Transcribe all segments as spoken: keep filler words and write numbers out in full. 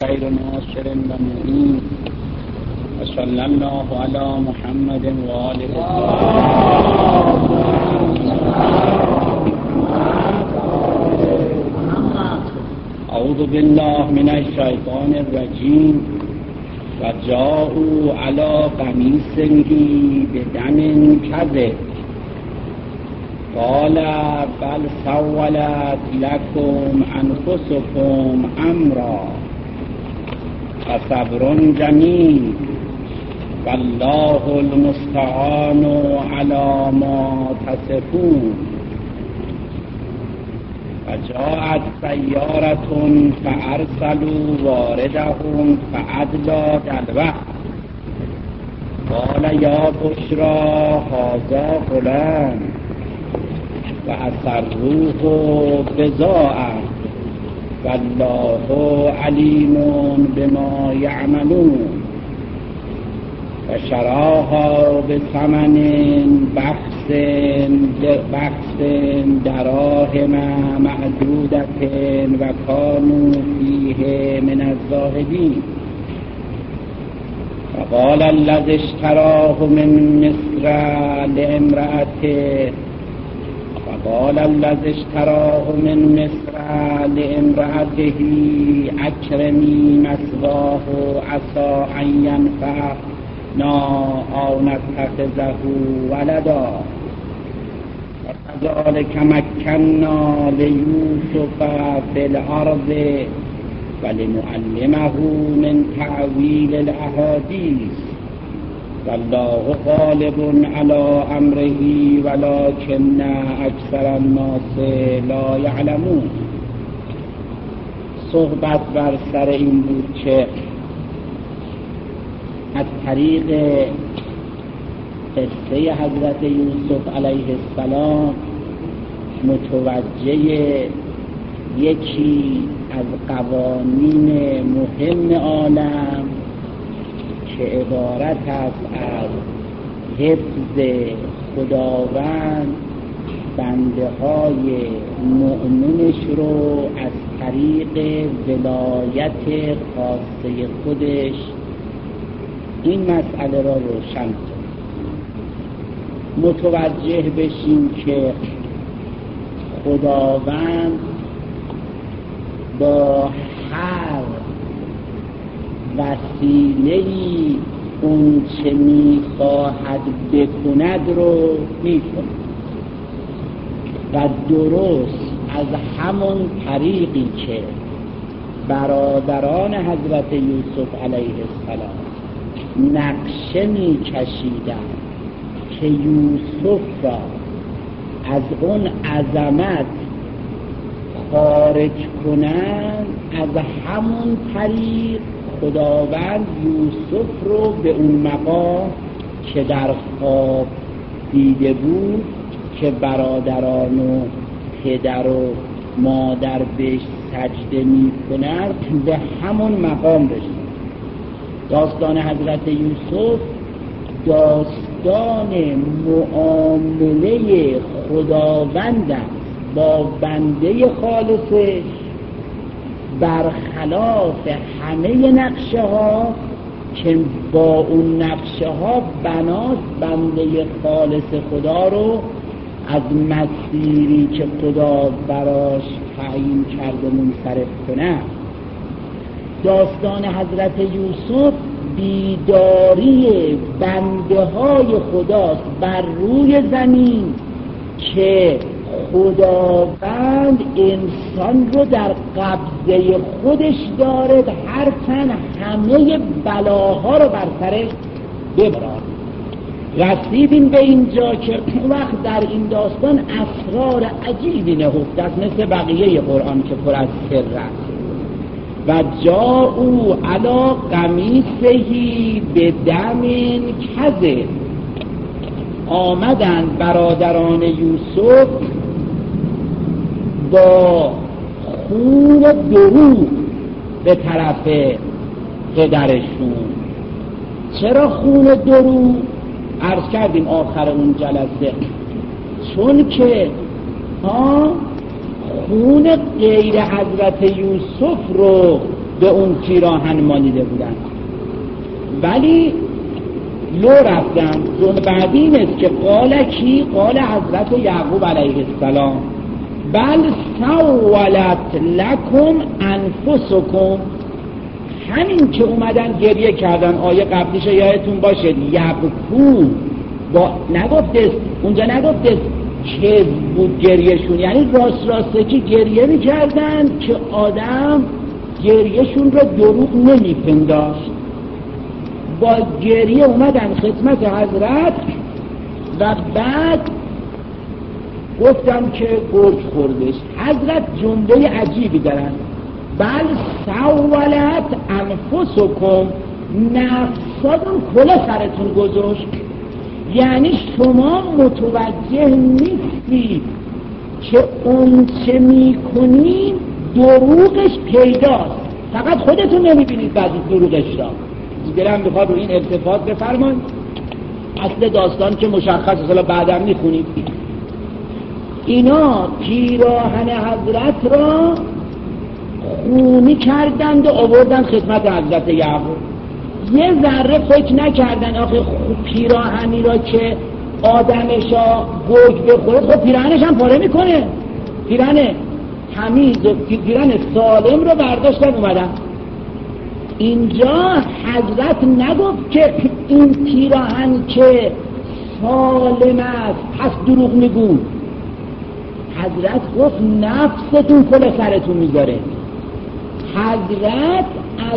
خیر ناصر و معین و صلی الله علی محمد و آله اعوذ بالله من الشیطان الرجیم و جاءوا علی قمیصه بدم کذب قال بل سولت لكم انفسكم امرا فصبر جمیل والله المستعان علی ما تصفون وجاءت سیارة فارسلوا واردهم فادلی دلوه قال یا بشری هذا غلام و اسروه بضاعة والله علیم بما یعملون و شراها بثمن بخس بخس دراهم معدودة و کانوا فیه من الزاهدین وقال الذی اشتراه من مصر لامرأته قال الذي اشتراه من مصر لامرأته اکرمی مثواه عسى ان ينفعنا او نتخذه ولدا وكذلك مكنا ليوسف في الارض ولنعلمه من تأويل الاحاديث والله غالب على امره ولكن اکثر الناس لا یعلمون. صحبت بر سر این بود که از طریق قصه حضرت یوسف علیه السلام متوجه یکی از قوانین مهم عالم که عبارت است از حفظ خداوند بنده های مؤمنش رو از طریق ولایت خاصه خودش این مسئله را روشن کرد. متوجه بشیم که خداوند با هر وسیله‌ای اون چه می‌خواهد بکند رو می‌کند و درست از همون طریقی که برادران حضرت یوسف علیه السلام نقشه می‌کشیدند که یوسف را از اون عظمت خارج کنند، از همون طریق خداوند یوسف رو به اون مقام که در خواب دیده بود که برادران و پدر و مادر بهش سجده می کنند به همون مقام رسید. داستان حضرت یوسف داستان معامله خداوند است با بنده خالصش، برخلاف همه نقشه ها که با اون نقشه ها بناست بنده خالص خدا رو از مسیری که خدا براش تعیین کرده منصرف کنه. داستان حضرت یوسف بیداری بنده های خداست بر روی زمین که خداوند انسان رو در قبضه خودش دارد، هرچند همه بلاها رو بر سرش ببرد. رسیدیم به اینجا که وقت در این داستان اسرار عجیبی نهفته است، مثل بقیه قرآن که پر از سر است. و جاءوا علی قمیصه بدم کذب، آمدند برادران یوسف با خون دروغ به طرف پدرشون. چرا خون دروغ؟ عرض کردیم آخر اون جلسه، چون که ها خون غیر حضرت یوسف رو به اون پیراهن مالیده بودن، ولی لو رفتن. جمله بعدی این است که قال کی؟ قال حضرت یعقوب علیه السلام بل سولت لکم انفسکم. همین که اومدن گریه کردن، آیه قبلیش یادتون باشه، یبکو با نگفته اونجا نگفته که بود گریهشون، یعنی راست راسته که گریه میکردن که آدم گریهشون رو دروغ نمیپنداشت. با گریه اومدن خدمت حضرت و بعد گفتم که گرگ خوردش. حضرت جمله عجیبی دارن، بل سولت انفسکم، نفساتون کلا سرتون گذاشت. یعنی شما متوجه نیستید که اون چه میکنید دروغش پیداست، فقط خودتون نمیبینید بعد دروغش را. دلم میخواد رو این التفات بفرمایید. اصل داستان که مشخص اصلا بعدم میخونید. اینا پیراهن حضرت را خونی کردند و آوردن خدمت حضرت یعقوب. یه ذره فکر نکردن آخه پیراهنی را که آدمشا گرگ بخوره، خب پیراهنش هم پاره میکنه. پیراهن تمیز و پیراهن سالم رو برداشتن اومدن. اینجا حضرت نگفت که این پیراهن که سالم است پس دروغ میگو. حضرت گفت نفستون کل سرتون میذاره. حضرت از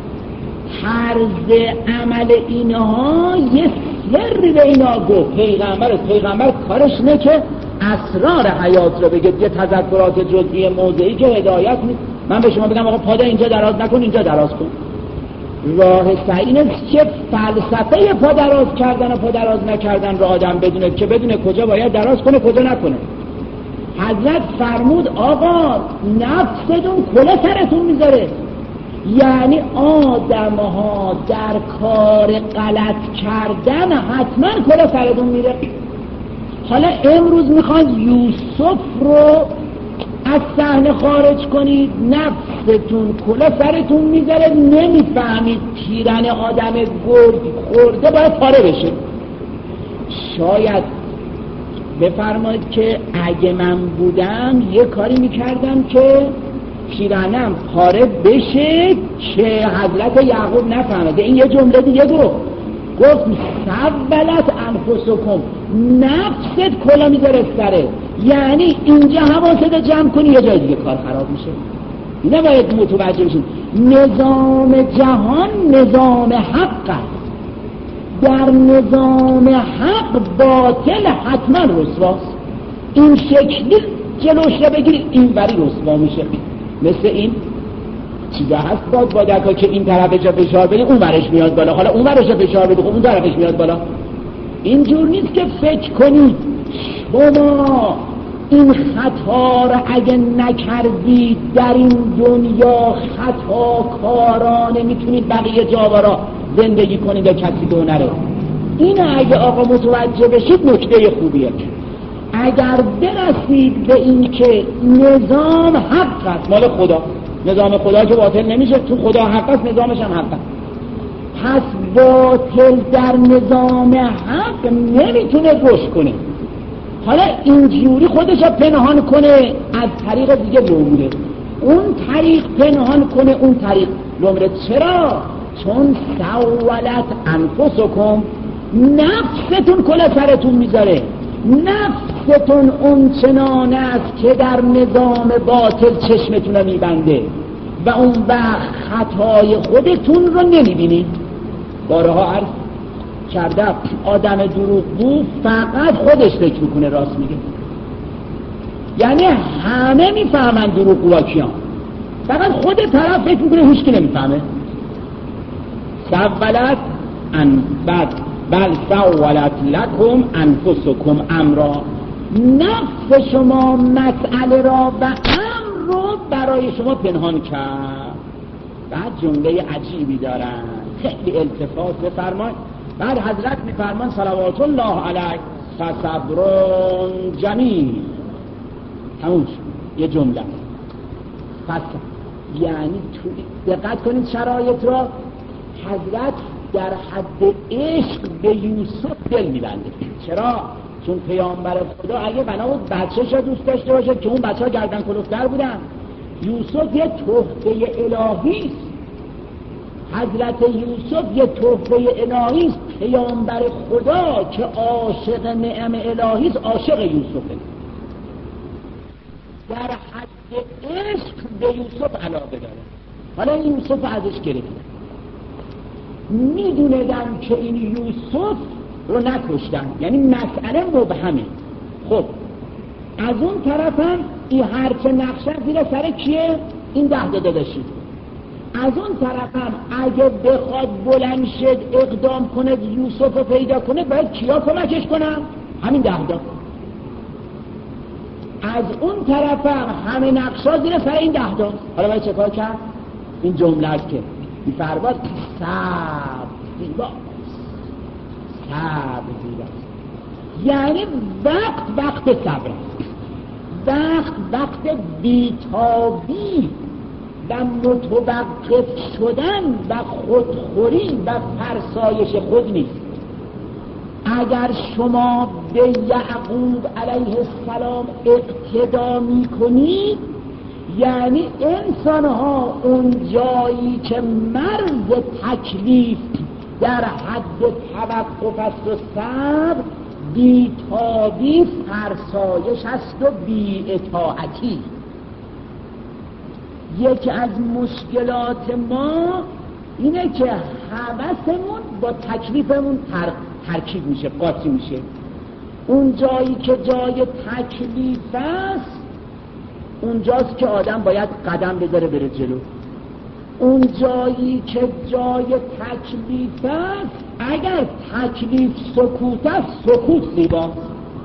طرز عمل اینها یه سری به اینا گفت. پیغمبر پیغمبر کارش نه که اسرار حیات رو بگه، یه تذکرات جزئی موضعی که هدایت نیست. من به شما بگم آقا پاده اینجا دراز نکن، اینجا دراز کن. راه صحیح اینه که فلسفه پا دراز کردن و پا دراز نکردن رو آدم بدونه، که بدونه کجا باید دراز کنه کجا نکنه. حضرت فرمود آقا نفستون کلا سرتون میذاره. یعنی آدم ها در کار غلط کردن حتما کلا سرتون میره. حالا امروز میخواد یوسف رو از صحنه خارج کنید، نفستون کلا سرتون میذاره، نمیفهمید پیرن آدم گرگ خورده باید پاره بشه. شاید بفرمایید که اگه من بودم یه کاری میکردم که پیرنم پاره بشه که حضرت یعقوب نفهمده. این یه جمله دیگه گفت، گفت سولت انفسکم، نفست کلا میذاره سره. یعنی اینجا حواست جمع کنی یه جای دیگه کار خراب میشه. نباید متوجه بشین نظام جهان نظام حق است. در نظام حق باطل حتما رسواست. این شکلی جلوش رو بگیرید این وری رسوا میشه. مثل این چیزا هست باد بادکا که این طرفش رو فشار بده اون ورش میاد بالا، حالا اون ورش رو فشار بده اون طرفش میاد بالا. اینجور نیست که فکر کنید شما این خطا رو اگه نکردید در این دنیا خطا کارانه میتونید بقیه جاورا زندگی کنید و کسی دو نره. این اگه آقا متوجه بشید نکته خوبیه. اگر برسید به این که نظام حق است، مال خدا، نظام خدا که باطل نمیشه، تو خدا حق است نظامش هم حق است، پس باطل در نظام حق نمیتونه رشد کنه. حالا اینجوری خودش رو پنهان کنه از طریق دیگه لومره، اون طریق پنهان کنه اون طریق لومره. چرا؟ چون سولت انفسکم، نفستون کلا سرتون میذاره. نفستون اون چنان است که در نظام باطل چشمتون رو میبنده و اون وقت خطای خودتون رو نمیبینید. بارها عرض کرده آدم دروغگو فقط خودش فکر میکنه راست میگه. یعنی همه میفهمن دروغگوها کیان، فقط خود طرف فکر میکنه هیچ کی نمیفهمه. سولت ان بعد بل سولت لکم انفسکم امرا، نفس شما مسئله را و امر رو برای شما پنهان کرد. بعد جمله عجیبی دارن، خیلی التفات بفرمایید. بعد حضرت میفرمان صلوات الله علیه فصبرون جمیل، همون یه جمله. پس یعنی دقت کنید شرایط را، حضرت در حد عشق به یوسف دل می‌بنده. چرا؟ چون پیامبر خدا اگه بنا بود بچه‌ش رو دوست داشته باشه که اون بچه‌ها گردن کلفتر بودن، یوسف یه تحفه الهی است. حضرت یوسف یه تحفه الهی است. پیامبر خدا که عاشق نعم الهی است عاشق یوسفه. در حد عشق به یوسف علاقه داره. حالا این یوسف ازش گرفت، میدونیدن که این یوسف رو نکشتن، یعنی مسئله مبهمه. خب از اون طرف هم این هرچه نقشه زیر سر کیه؟ این ده داده داشتید. از اون طرف هم اگه بخواد بلند شد اقدام کنه یوسف رو پیدا کنه باید کیا کمکش کنن؟ همین ده دا. از اون طرف هم همه نقشه زیر سر این ده دا. حالا باید چه کار کرد؟ این جمله است که میفرماد صبر زیبا، صبر زیبا، یعنی وقت وقت صبر، وقت وقت بیتابی و متوقف شدن و خودخوری و فرسایش خود نیست. اگر شما به یعقوب علیه السلام اقتدا میکنید، یعنی انسان ها اون جایی که مرز تکلیف در حد توقف است و صبر، بی‌تابی، فرسایش است و بی‌اطاعتی. یکی از مشکلات ما اینه که هوسمون با تکلیفمون تر... ترکیب میشه، قاطی میشه. اون جایی که جای تکلیف است اونجاست که آدم باید قدم بذاره بره جلو. اون جایی که جای تکلیف است، اگر تکلیف سکوت است سکوت زیباست.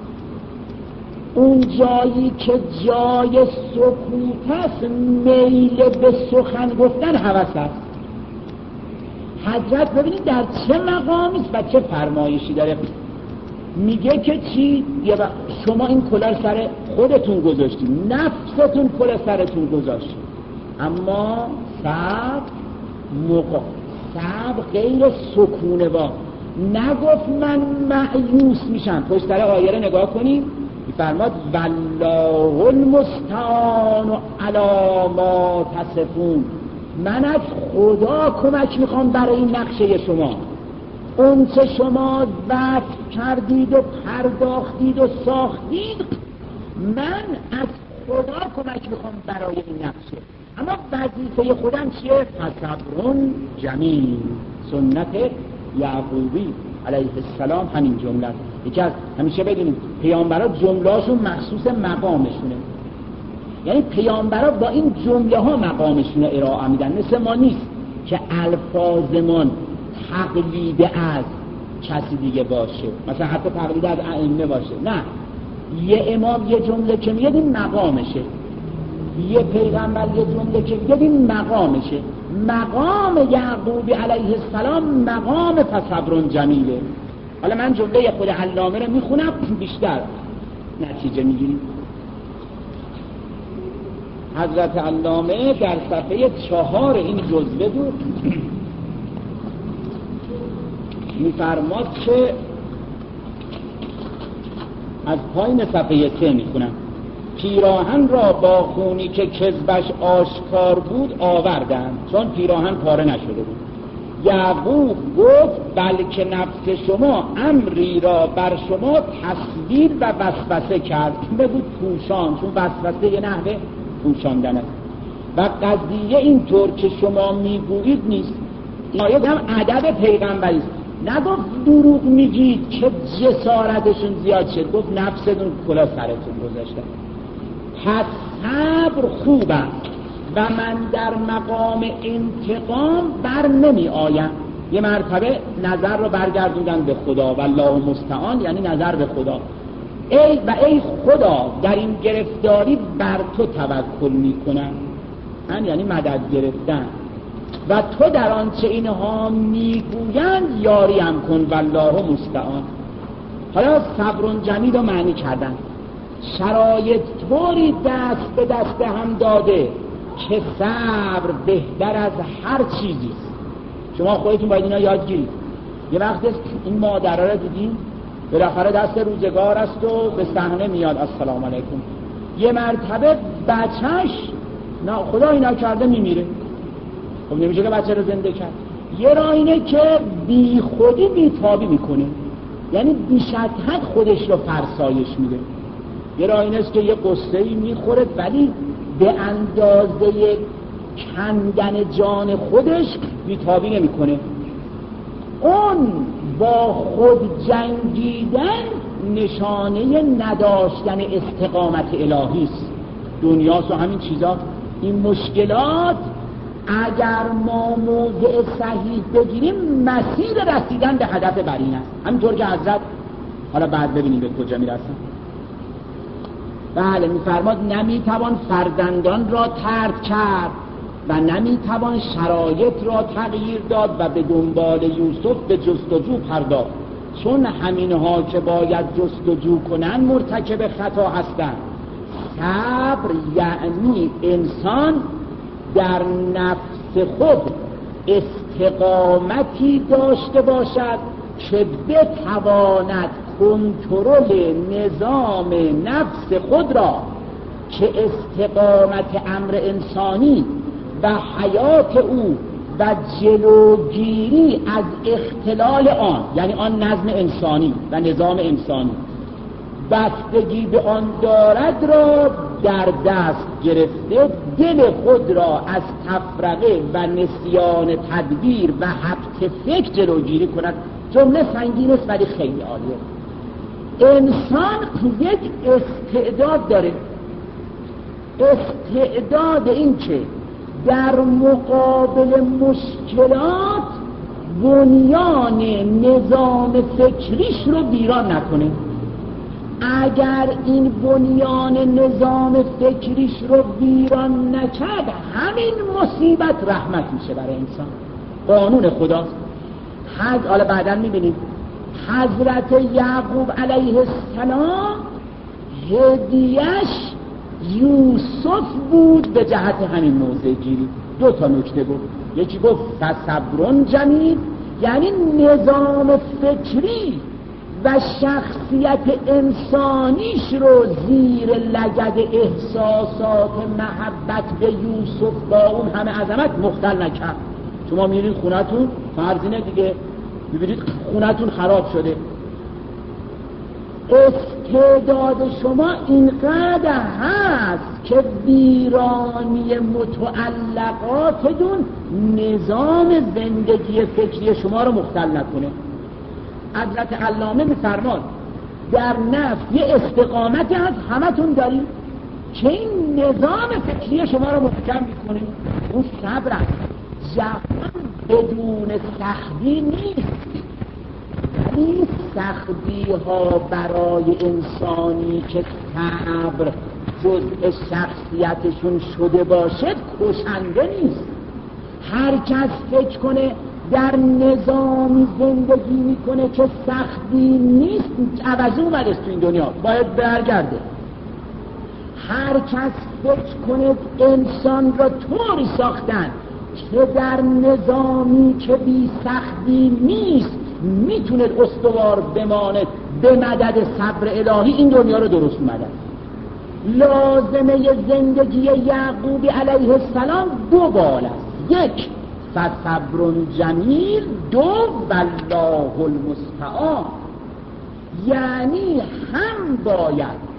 اون جایی که جای سکوت است میل به سخن گفتن هوس است. حضرت ببینید در چه مقامی است و چه فرمایشی داره. میگه که چی؟ شما این کلاه سر خودتون گذاشتید، نفستون کلاه سرتون گذاشت، اما صبر موقع، صبر غیر سکونه با نگفت من مایوس میشم. پشت سر آیه رو نگاه کنیم میفرماد والله المستعان علی ما تصفون، من از خدا کمک میخوام برای این نقشه شما. اون چه شما وصف کردید و پرداختید و ساختید، من از خدا کمک میخوام برای این نقشه. اما وظیفه خودم چیه؟ فصبرون جمیل. سنت یعقوبی علیه السلام همین جمله است. یکی از همیشه بدونید پیامبرا جمله‌هاشون مخصوص مقامشونه، یعنی پیامبرا با این جمله ها مقامشون رو ارائه میدن. مثل ما نیست که الفاظمون تقلید از کسی دیگه باشه، مثلا حتی تقلید از ائمه باشه. نه، یه امام یه جمله که میگه این مقامشه، یه پیغمبر یه جمله که میگه این مقامشه. مقام یعقوب علیه السلام مقام فصبرون جمیله. حالا من جمله خود علامه رو میخونم بیشتر نتیجه میگیریم. حضرت علامه در صفحه چهار این جزوه بود میفرماد که از پایین صفحه سه میخونم: پیراهن را با خونی که کذبش آشکار بود آوردند، چون پیراهن پاره نشده بود. یعقوب گفت بلکه نفس شما امری را بر شما تصویر و وسوسه کرد. بگو پوشان، چون وسوسه یه نحوه پوشاندن است و قضیه اینطور که شما میگویید نیست. آیه هم ادب پیغمبری است. نگفت دروغ میگید که جسارتشون زیاد شد، گفت نفستون کلا سرتون گذاشتن. پس صبر خوب است و من در مقام انتقام بر نمی آیم. یه مرتبه نظر رو برگردوندن به خدا، والله مستعان، یعنی نظر به خدا. ای و ای خدا در این گرفتاری بر تو توکل می کنم، من یعنی مدد گرفتن، و تو در آنچه اینها میگویند یاری هم کن، والله مستعان. حالا صبرون جمیل رو معنی کردن. شرایط طوری دست به دست هم داده که صبر بهتر از هر چیزی است. شما خودتون باید اینا یاد گیرید. یه وقت این مادرها رو دیدین بالاخره دست روزگار است و به صحنه میاد السلام علیکم. یه مرتبه بچهش خدا اینا کرده میمیره. خب نمیشه که بچه رو زنده کرد. یه راه اینه که بی خودی بی تابی میکنه، یعنی بی شدت خودش رو فرسایش میده. یه راه اینه که یه قصه‌ای میخوره ولی به اندازه کندن جان خودش بی تابی نمیکنه. اون با خود جنگیدن نشانه نداشتن استقامت الهی است. دنیاست و همین چیزا. این مشکلات اگر ما موضع صحیح بگیریم مسیر رسیدن به هدف برین است. همینطور که حضرت حالا بعد ببینیم به کجا میرسن. بله میفرماد نمیتوان فرزندان را طرد کرد و نمیتوان شرایط را تغییر داد و به دنبال یوسف به جستجو پرداخت، چون همینها که باید جستجو کنن مرتکب خطا هستند. صبر یعنی انسان در نفس خود استقامتی داشته باشد که بتواند کنترل نظام نفس خود را که استقامت امر انسانی و حیات او و جلوگیری از اختلال آن، یعنی آن نظم انسانی و نظام انسانی بستگی به آن دارد را در دست گرفته، دل خود را از تفرقه و نسیان تدبیر و حبس فکر جلوگیری کند. جمله سنگین است ولی خیلی عالیه. انسان یک استعداد داره، استعداد این که در مقابل مشکلات بنیان نظام فکریش رو ویران نکنه. اگر این بنیان نظام فکریش رو ویران نکرد همین مصیبت رحمت میشه برای انسان. قانون خداست. حضرت حالا بعداً میبینید حضرت یعقوب علیه السلام هدیه‌اش یوسف بود به جهت همین موضع گیری. دو تا نکته گفت. یکی گفت فصبرون جمیل، یعنی نظام فکری و شخصیت انسانیش رو زیر لگد احساسات محبت به یوسف با اون همه عظمت مختل نکرد. شما میرین خونتون فرضینه دیگه میبینید خونتون خراب شده، استعداد شما اینقدر هست که ویرانی متعلقاتتون نظام زندگی فکری شما رو مختل نکنه. حضرت علامه میفرماد در نفس یه استقامتی هست همتون داریم که این نظام فکری شما رو محکم میکنه. اون صبر است. جهان بدون سختی نیست، ولی سختی ها برای انسانی که صبر جزء شخصیتشون شده باشد کشنده نیست. هر کس فکر کنه در نظامی زندگی میکنه که سختی نیست، عوضی اومده است تو این دنیا، باید برگرده. هر کس فکر کنه انسان را طوری ساختن که در نظامی که بی سختی نیست میتونه استوار بماند به مدد صبر الهی، این دنیا رو درست اومده. لازمه زندگی یعقوب علیه السلام دو بال است. یک فصبر جمیل، دو والله المستعان. یعنی هم باید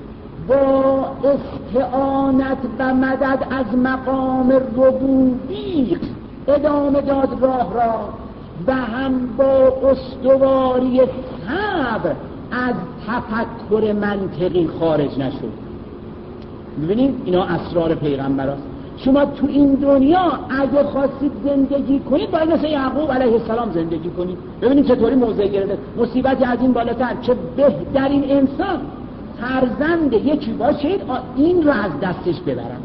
با استعانت و مدد از مقام ربوبی ادامه داد راه را و هم با استواری صبر از تفکر منطقی خارج نشد. ببینید اینا اسرار پیغمبر است. شما تو این دنیا اگه خواستید زندگی کنید باید مثل یعقوب علیه السلام زندگی کنید. ببینید چطوری موضع گرفته. مصیبتی از این بالاتر که بهترین انسان فرزند یکی باشید این رو از دستش ببرن.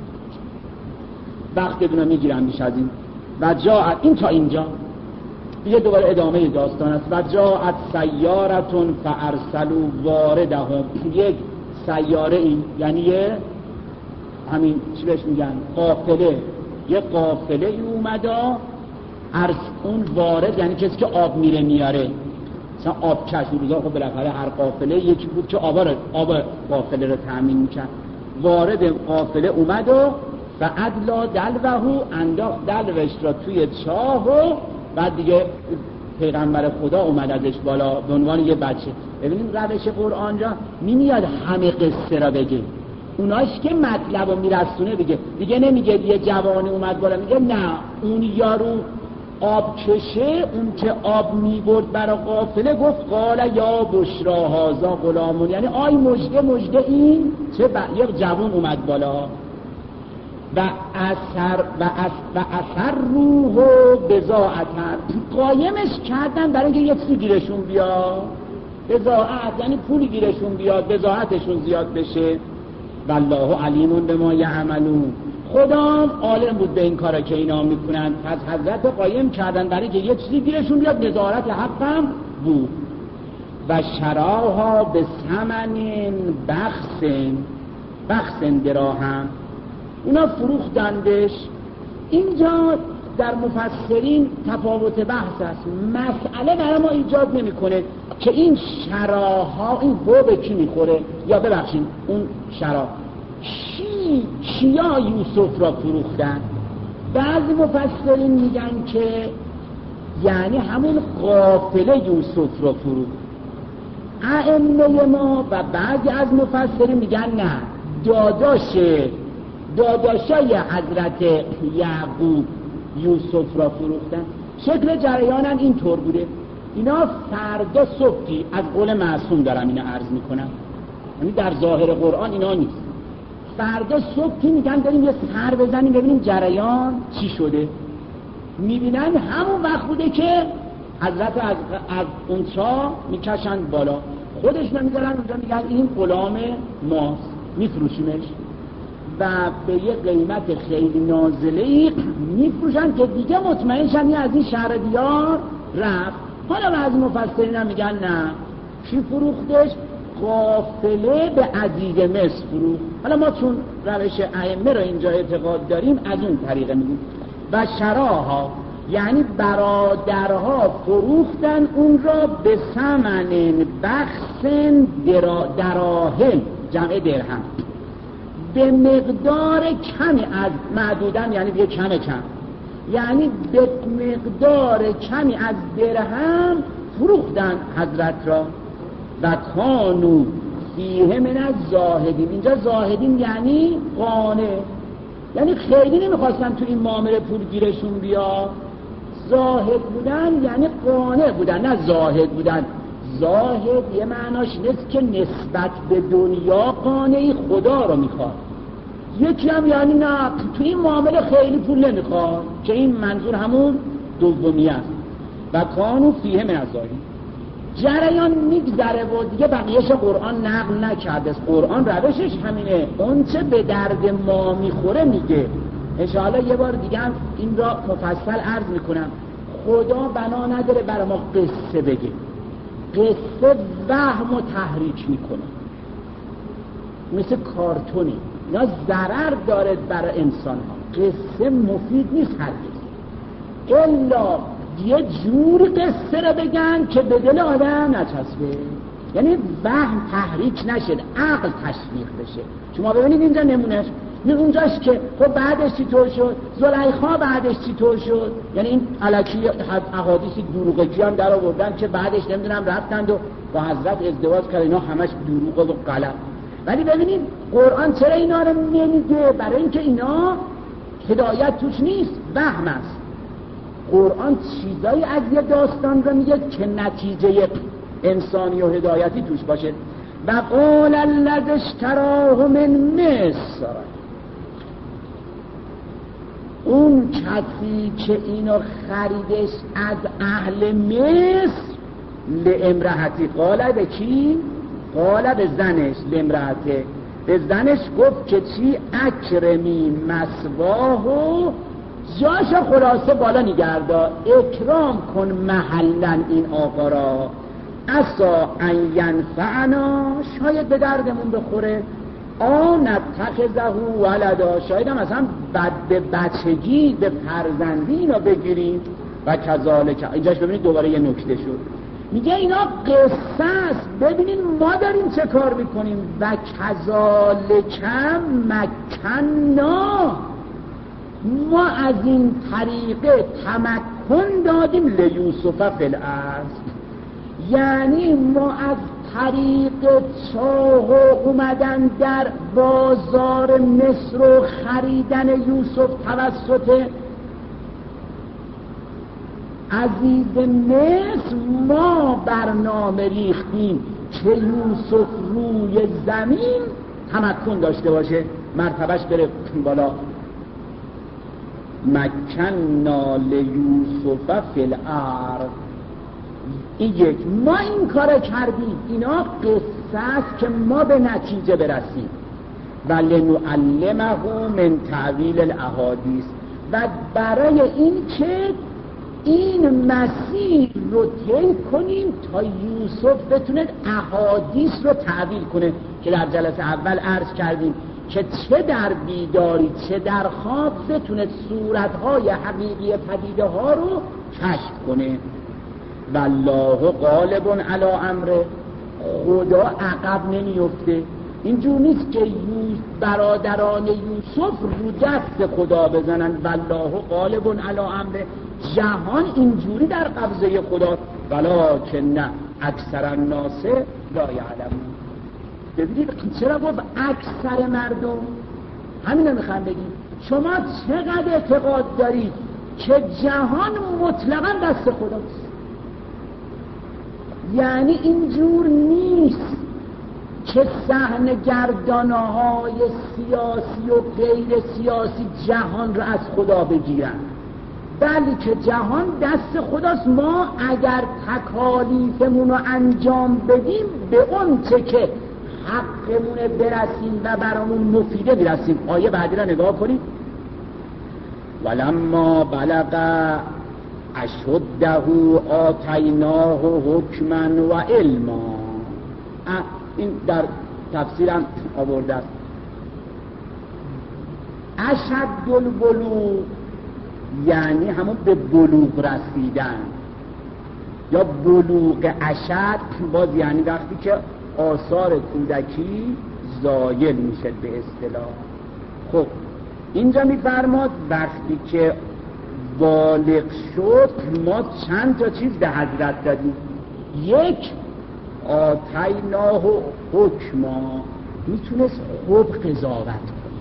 وقتتون رو میگیرم بیش از این. و جاءت این تا اینجا یه دوباره ادامه داستان است. و جاءت سیارتون فارسلوا واردهم. یک سیاره این یعنی یه همین چی بهش میگن قافله، یه قافله ای اومده عرض اون وارد، یعنی کسی که آب میره میاره، مثلا آب کش روزا خب بالاخره هر قافله یکی بود که آب آب قافله رو تامین میکرد. وارد قافله اومد و ادلا دلوهو انداخت دلوش را توی چاه و بعد دیگه پیغمبر خدا اومد ازش بالا به عنوان یه بچه. ببینیم روش قرآن را نمیاد همه قصه را بگه، اوناش که مطلب رو میرسونه بگه، دیگه نمیگه یه جوانی اومد بالا، میگه نه اون یارو آب کشه، اون که آب میبرد برای قافله گفت قال یا بشرا هذا غلام، یعنی آی مژده مژده این چه ب... یه جوان اومد بالا. و اثر و اثر و اثر روح و بضاعتن، قایمش کردن برای اینکه یه چیزی گیرشون بیاد، بضاعت یعنی پولی گیرشون بیاد، بضاعتشون زیاد بشه. والله علیم بما یعملون، خدا عالم بود به این کارا که اینا میکنن، پس حضرت قایم کردن برای که یه چیزی گیرشون بیاد، نظارت حقم بود. و شراها به ثمن بخس بخس دراهم، اونا فروختندش. اینجا در مفسرین تفاوت بحث است، مسئله برای ما ایجاد نمیکنه که این شراها این بو به کی میخوره، یا ببخشید اون شرا چی چیا یوسف را فروختن. بعضی مفسرین میگن که یعنی همون قافله یوسف را فروخت. ائمه ما و بعضی از مفسرین میگن نه، داداشه داداشای حضرت یعقوب یوسف را فروختن. شکل جریانم اینطور بوده. اینا فردا صبحی، از قول معصوم دارم اینو عرض میکنم، یعنی در ظاهر قرآن اینا نیست، فردا صبحی میگن بریم یه سر بزنیم ببینیم جریان چی شده. میبینن همون وقت بوده که حضرت از, از اون چاه میکشن بالا، خودش نمیذارن اونجا، میگن این غلام ماست میفروشیمش و به یه قیمت خیلی نازله‌ای میفروشن که دیگه مطمئن شن از این شهر دیار رفت. حالا بعضی مفسرین هم میگن نه، چی فروختش؟ قافله به عزیز مصر فروخت. حالا ما چون روش ائمه رو اینجا اعتقاد داریم از اون طریقه میگیم. و شراها یعنی برادرها فروختن اون را به ثمن بخس درا دراهم، جمع درهم، به مقدار کمی از معدودن، یعنی به کم کم، یعنی به مقدار کمی از درهم فروختن حضرت را. و کانو فیه من از زاهدین، اینجا زاهدین یعنی قانع، یعنی خیلی نمیخواستن تو این معامله پول گیرشون بیا. زاهد بودن یعنی قانع بودن، نه زاهد بودن. زاهد یه معناش نیست که نسبت به دنیا قانعی، خدا رو میخواد. یکی هم یعنی نه تو این معامله خیلی پول نمیخواد، که این منظور همون دومی است. و کانو فیه من از زاهدین. جریان میگذره و دیگه بقیهش قرآن نقل نکرده. قرآن روشش همینه، اون چه به درد ما میخوره میگه. انشاءالله یه بار دیگه هم این را مفصل عرض میکنم. خدا بنا نداره برای ما قصه بگه، قصه وهم و تحریک میکنه، مثل کارتونی، یا ضرر داره برای انسان ها. قصه مفید نیست هرگز، الا یه جوری قصه رو بگن که به دل آدم نچسبه، یعنی وهم تحریک نشد، عقل تشویق بشه. شما ببینید اینجا نمونهش، این اونجاش که خب بعدش چی طور شد، زلیخا بعدش چی طور شد، یعنی این الکی احادیثی دروغگی هم در آوردن که بعدش نمیدونم رفتند و با حضرت ازدواج کردن، اینا همش دروغ و غلط. ولی ببینید قرآن چرا اینا رو نمیگه؟ برای اینکه اینا هدایت توش نیست، وهم است. قرآن چیزایی از یه داستان رو میگه که نتیجه انسانی و هدایتی توش باشه. و قال الذی اشتراه من مصر، اون کسی که اینو خریدش از اهل مصر، لامرأتی، قال به کی؟ قال به زنش، لامرأته، به زنش گفت که چی؟ اکرمی مثواه، جاش خلاصه بالا نگردا، اکرام کن محلن این آقا را، عسا ان ینفعنا، شاید به دردمون بخوره، آن نتخذه ولدا، شاید هم اصلا بد به بچگی به فرزندی اینا بگیریم. و کذالک، اینجاش ببینید دوباره یه نکته شد، میگه اینا قصه است، ببینید ما داریم چه کار میکنیم. و کذالک مکننا، ما از این طریقه تمکن دادیم لیوسف فی الارض، یعنی ما از طریق چاه اومدن در بازار مصر و خریدن یوسف توسط عزیز مصر ما برنامه ریختیم که یوسف روی زمین تمکن داشته باشه، مرتبهش بره بالا. مکننا لیوسف فی الارض، این یک، ما این کار کردیم. اینا قصه است که ما به نتیجه برسیم. و لنعلمه من تعویل الاحادیث، و برای این که این مسیر رو طی کنیم تا یوسف بتونه احادیث رو تعویل کنه، که در جلسه اول عرض کردیم که چه در بیداری چه در خواب بتونه صورتهای حقیقی پدیده ها رو کشف کنه. والله غالب علی امره، خدا عقب نمیفته. اینجور نیست که برادران یوسف رو دست خدا بزنن. والله غالب علی امره، جهان اینجوری در قبضه خدا. ولکن اکثر الناس لا یعلمون. ببینید چرا گفت اکثر مردم؟ همین رو میخوام بگیم. شما چقدر اعتقاد دارید که جهان مطلقا دست خداست؟ یعنی اینجور نیست که صحنه گردانهای سیاسی و غیر سیاسی جهان را از خدا بگیرن، بلکه جهان دست خداست. ما اگر تکالیفمون رو انجام بدیم به اون چه که حقمونه برسیم و برامون مفیده برسیم. آیه بعدی را نگاه کنید. ولما بلغ اشده آتیناه حکما و علما، این در تفسیرم آورده است. اشد البلوغ یعنی همون به بلوغ رسیدن، یا بلوغ اشد باز یعنی وقتی که آثار کودکی زایل میشه به اصطلاح. خب اینجا میفرماد وقتی که بالغ شد ما چند تا چیز به حضرت دادیم. یک، آتیناه حکما، میتونست خوب قضاوت کنه،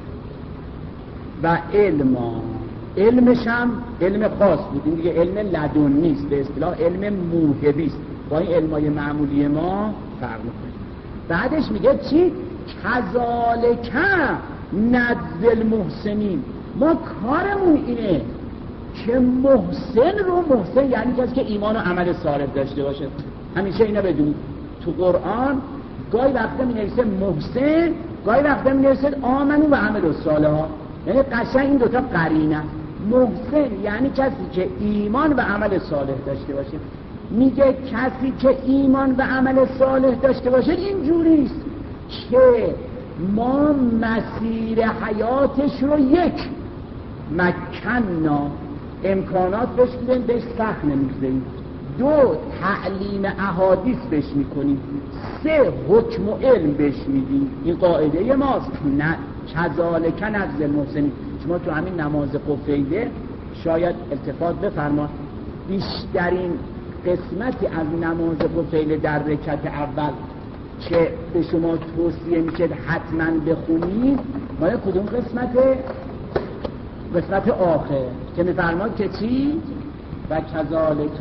و علما، علمش هم علم خاص بود، این دیگه علم لدن نیست، به اصطلاح علم موهبی است، با این علمای معمولی ما فرق میکنه. بعدش میگه چی؟ کذالک نجزی المحسنین، ما کارمون اینه که محسن رو، محسن یعنی کسی که ایمان و عمل صالح داشته باشه. همیشه اینا بدونید تو قرآن گاهی وقتا می نویسه محسن، گاهی وقتا می نویسه آمنو و عمل الصالحات، یعنی قشنگ این دوتا قرینه. محسن یعنی کسی که ایمان و عمل صالح داشته باشه. میگه کسی که ایمان و عمل صالح داشته باشه اینجوریست که ما مسیر حیاتش رو یک مکننا، امکانات بهش میدیم، بهش سخت نمیگذاریم. دو، تعلیم احادیث بهش میکنیم. سه، حکم و علم بهش میدیم. این قاعده ماست. نه کذالک نجزی المحسنین. شما تو همین نماز قفیله شاید التفات بفرما، بیشترین قسمتی از نماز قفیله در رکعت اول که به شما توصیه میشه حتما بخونید مال کدوم قسمته؟ قسمت آخر که میفرماد که چی؟ و کذالک،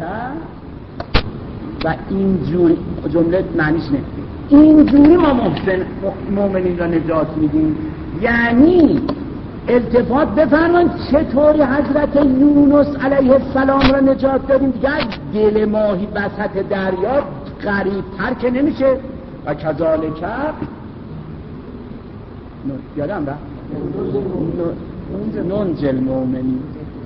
و اینجوری، جمله معنیش نه اینجوری ما محسن مؤمنین را نجات میدیم. یعنی التفات بفرمان چطوری حضرت یونس علیه السلام را نجات دادیم. دیگر دل ماهی وسط دریا غریب تر که نمیشه. و کذالک یادم با ننجل مؤمنین،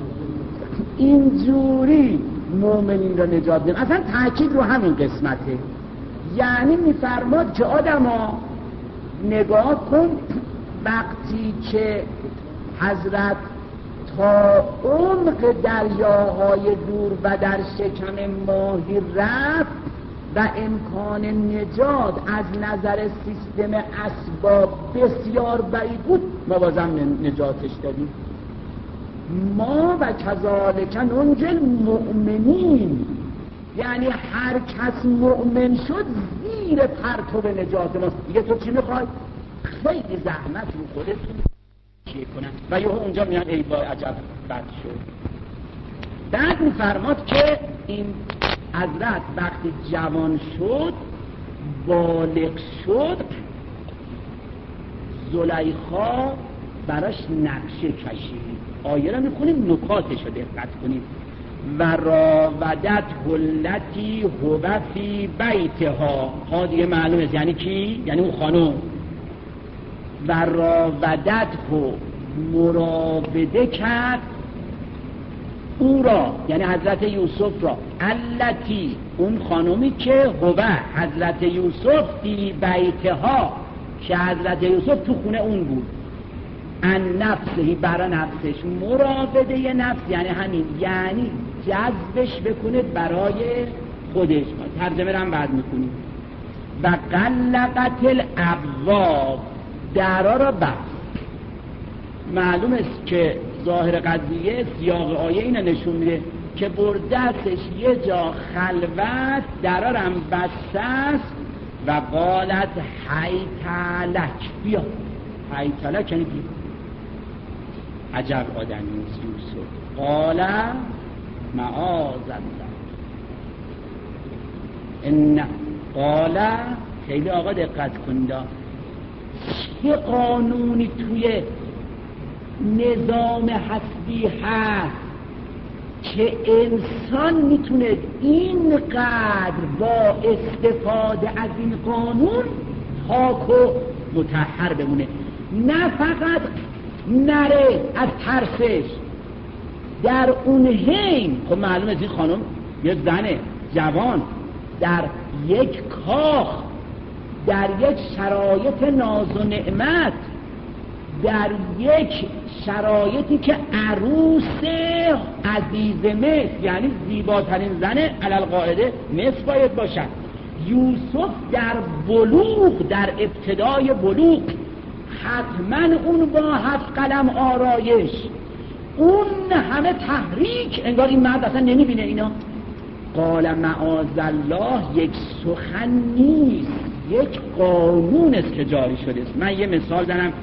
اینجوری مؤمنین را نجات دادیم. اصلا تاکید رو همین قسمته. یعنی میفرماد که آدما نگاه کن وقتی که حضرت تا عمق دریاهای دور و در شکم ماهی رفت و امکان نجات از نظر سیستم اسباب بسیار بعید بود، ما بازم نجاتش دادیم. ما و کذالک ننجی المؤمنین، یعنی هر کس مؤمن شد زیر پرتو نجات ماست. دیگه تو چی میخوای؟ خیلی زحمت رو خودتون چیه کنن و یه اونجا میان ای وای عجب بد شد. بعد میفرماد که این حضرت وقتی جوان شد بالغ شد، زلیخا براش نقشه کشید. آیه را میخونیم نکاتش رو دقت کنیم. و راودت هلتی هو فی بیتها، ها دیگه معلومه یعنی کی؟ یعنی اون خانم. و راودت هو مراوده کرد او را، یعنی حضرت یوسف را، التی اون خانومی که هو حضرت یوسف فی بیتها، که حضرت یوسف تو خونه اون بود، ان نفسهی برای نفسش. مراوده نفس یعنی همین، یعنی جذبش بکنه برای خودش. ترجمه رو هم بعد میکنیم. و غلقت الابواب، درا را بست. معلوم است که ظاهر قضیه سیاق آیه اینو نشون میده که بردستش یه جا خلوت، درا را هم بسته است. و قالت حیتلک، بیا حیتلک یعنی بیا. عجب آدمی است یوسف. قال معاذ الله ان قال، خیلی آقا دقت کنید، چه قانونی توی نظام حسبی هست که انسان میتونه اینقدر با استفاده از این قانون پاک و مطهر بمونه، نه فقط نره از ترسش در اون حین. خب معلومه این خانم یه زن جوان در یک کاخ، در یک شرایط ناز و نعمت، در یک شرایطی که عروس عزیز مصر، یعنی زیباترین زن علل قاعده مصر باید باشد. یوسف در بلوغ، در ابتدای بلوغ، حتما اون با هفت قلم آرایش، اون همه تحریک، انگار این مرد اصلا نمیبینه اینا. قال معاذ الله یک سخن نیست، یک قانون است که جاری شده است. من یه مثال دارم.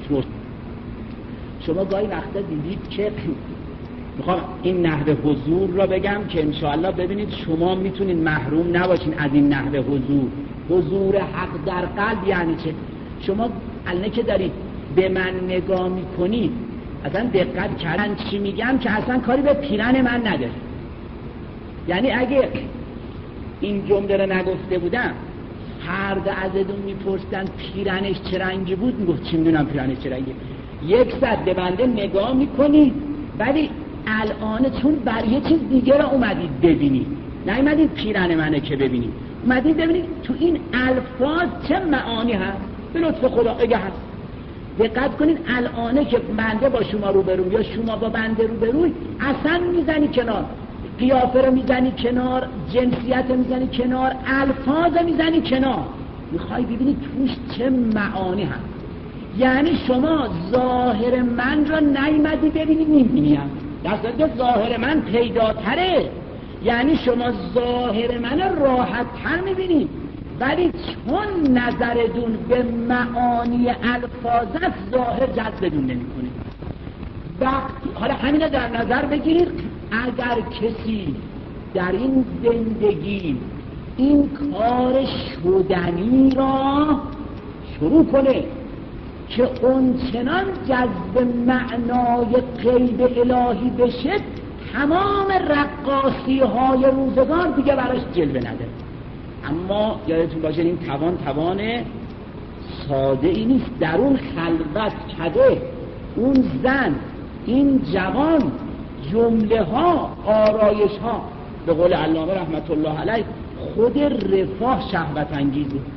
شما گاهی وقتا دیدید که میخوام این نحوه حضور را بگم که انشاءالله ببینید شما میتونید محروم نباشین از این نحوه حضور. حضور حق در قلب یعنی چه؟ شما الان که دارید به من نگاه میکنید اصلا دقت کردن چی میگم که اصلا کاری به پیرن من نداره. یعنی اگه این جمله رو نگفته بودم، هر ده ازتون میپرسن پیرنش چه رنگی بود، میگفت چی میدونم پیرنش چه رنگی. یک صد به بنده نگاه میکنید، ولی الان چون بر یه چیز دیگه را اومدید ببینید، نیومدید پیرن منه که ببینید، اومدید ببینید تو این الفاظ چه معانی هست. به لطف خدا اگه هست دقت کنید، الانه که بنده با شما روبرو یا شما با بنده روبروی، اصلا میزنی کنار، قیافه رو میزنی کنار، جنسیت رو میزنی کنار، الفاظ رو میزنی کنار، میخوای ببینی توش چه معانی هست. یعنی شما ظاهر من را نیومدی ببینی، میبینیم در صورتی ظاهر من پیداتره. یعنی شما ظاهر من راحت تر میبینید، ولی چون نظرتون به معانی الفاظ است ظاهر جذبتون نمیکنه. وقتی حالا همین در نظر بگیرید، اگر کسی در این زندگی این کار شدنی را شروع کنه که اون چنان جذب معنای غیب الهی بشه، تمام رقاصی های روزگار دیگه براش جلوه نده. اما یادتون باشه این توان توان ساده ای نیست. در اون خلوت کده اون زن، این جوان، جمله ها، آرایش ها، به قول علامه رحمت الله علیه، خود رفاه شهوت انگیزه.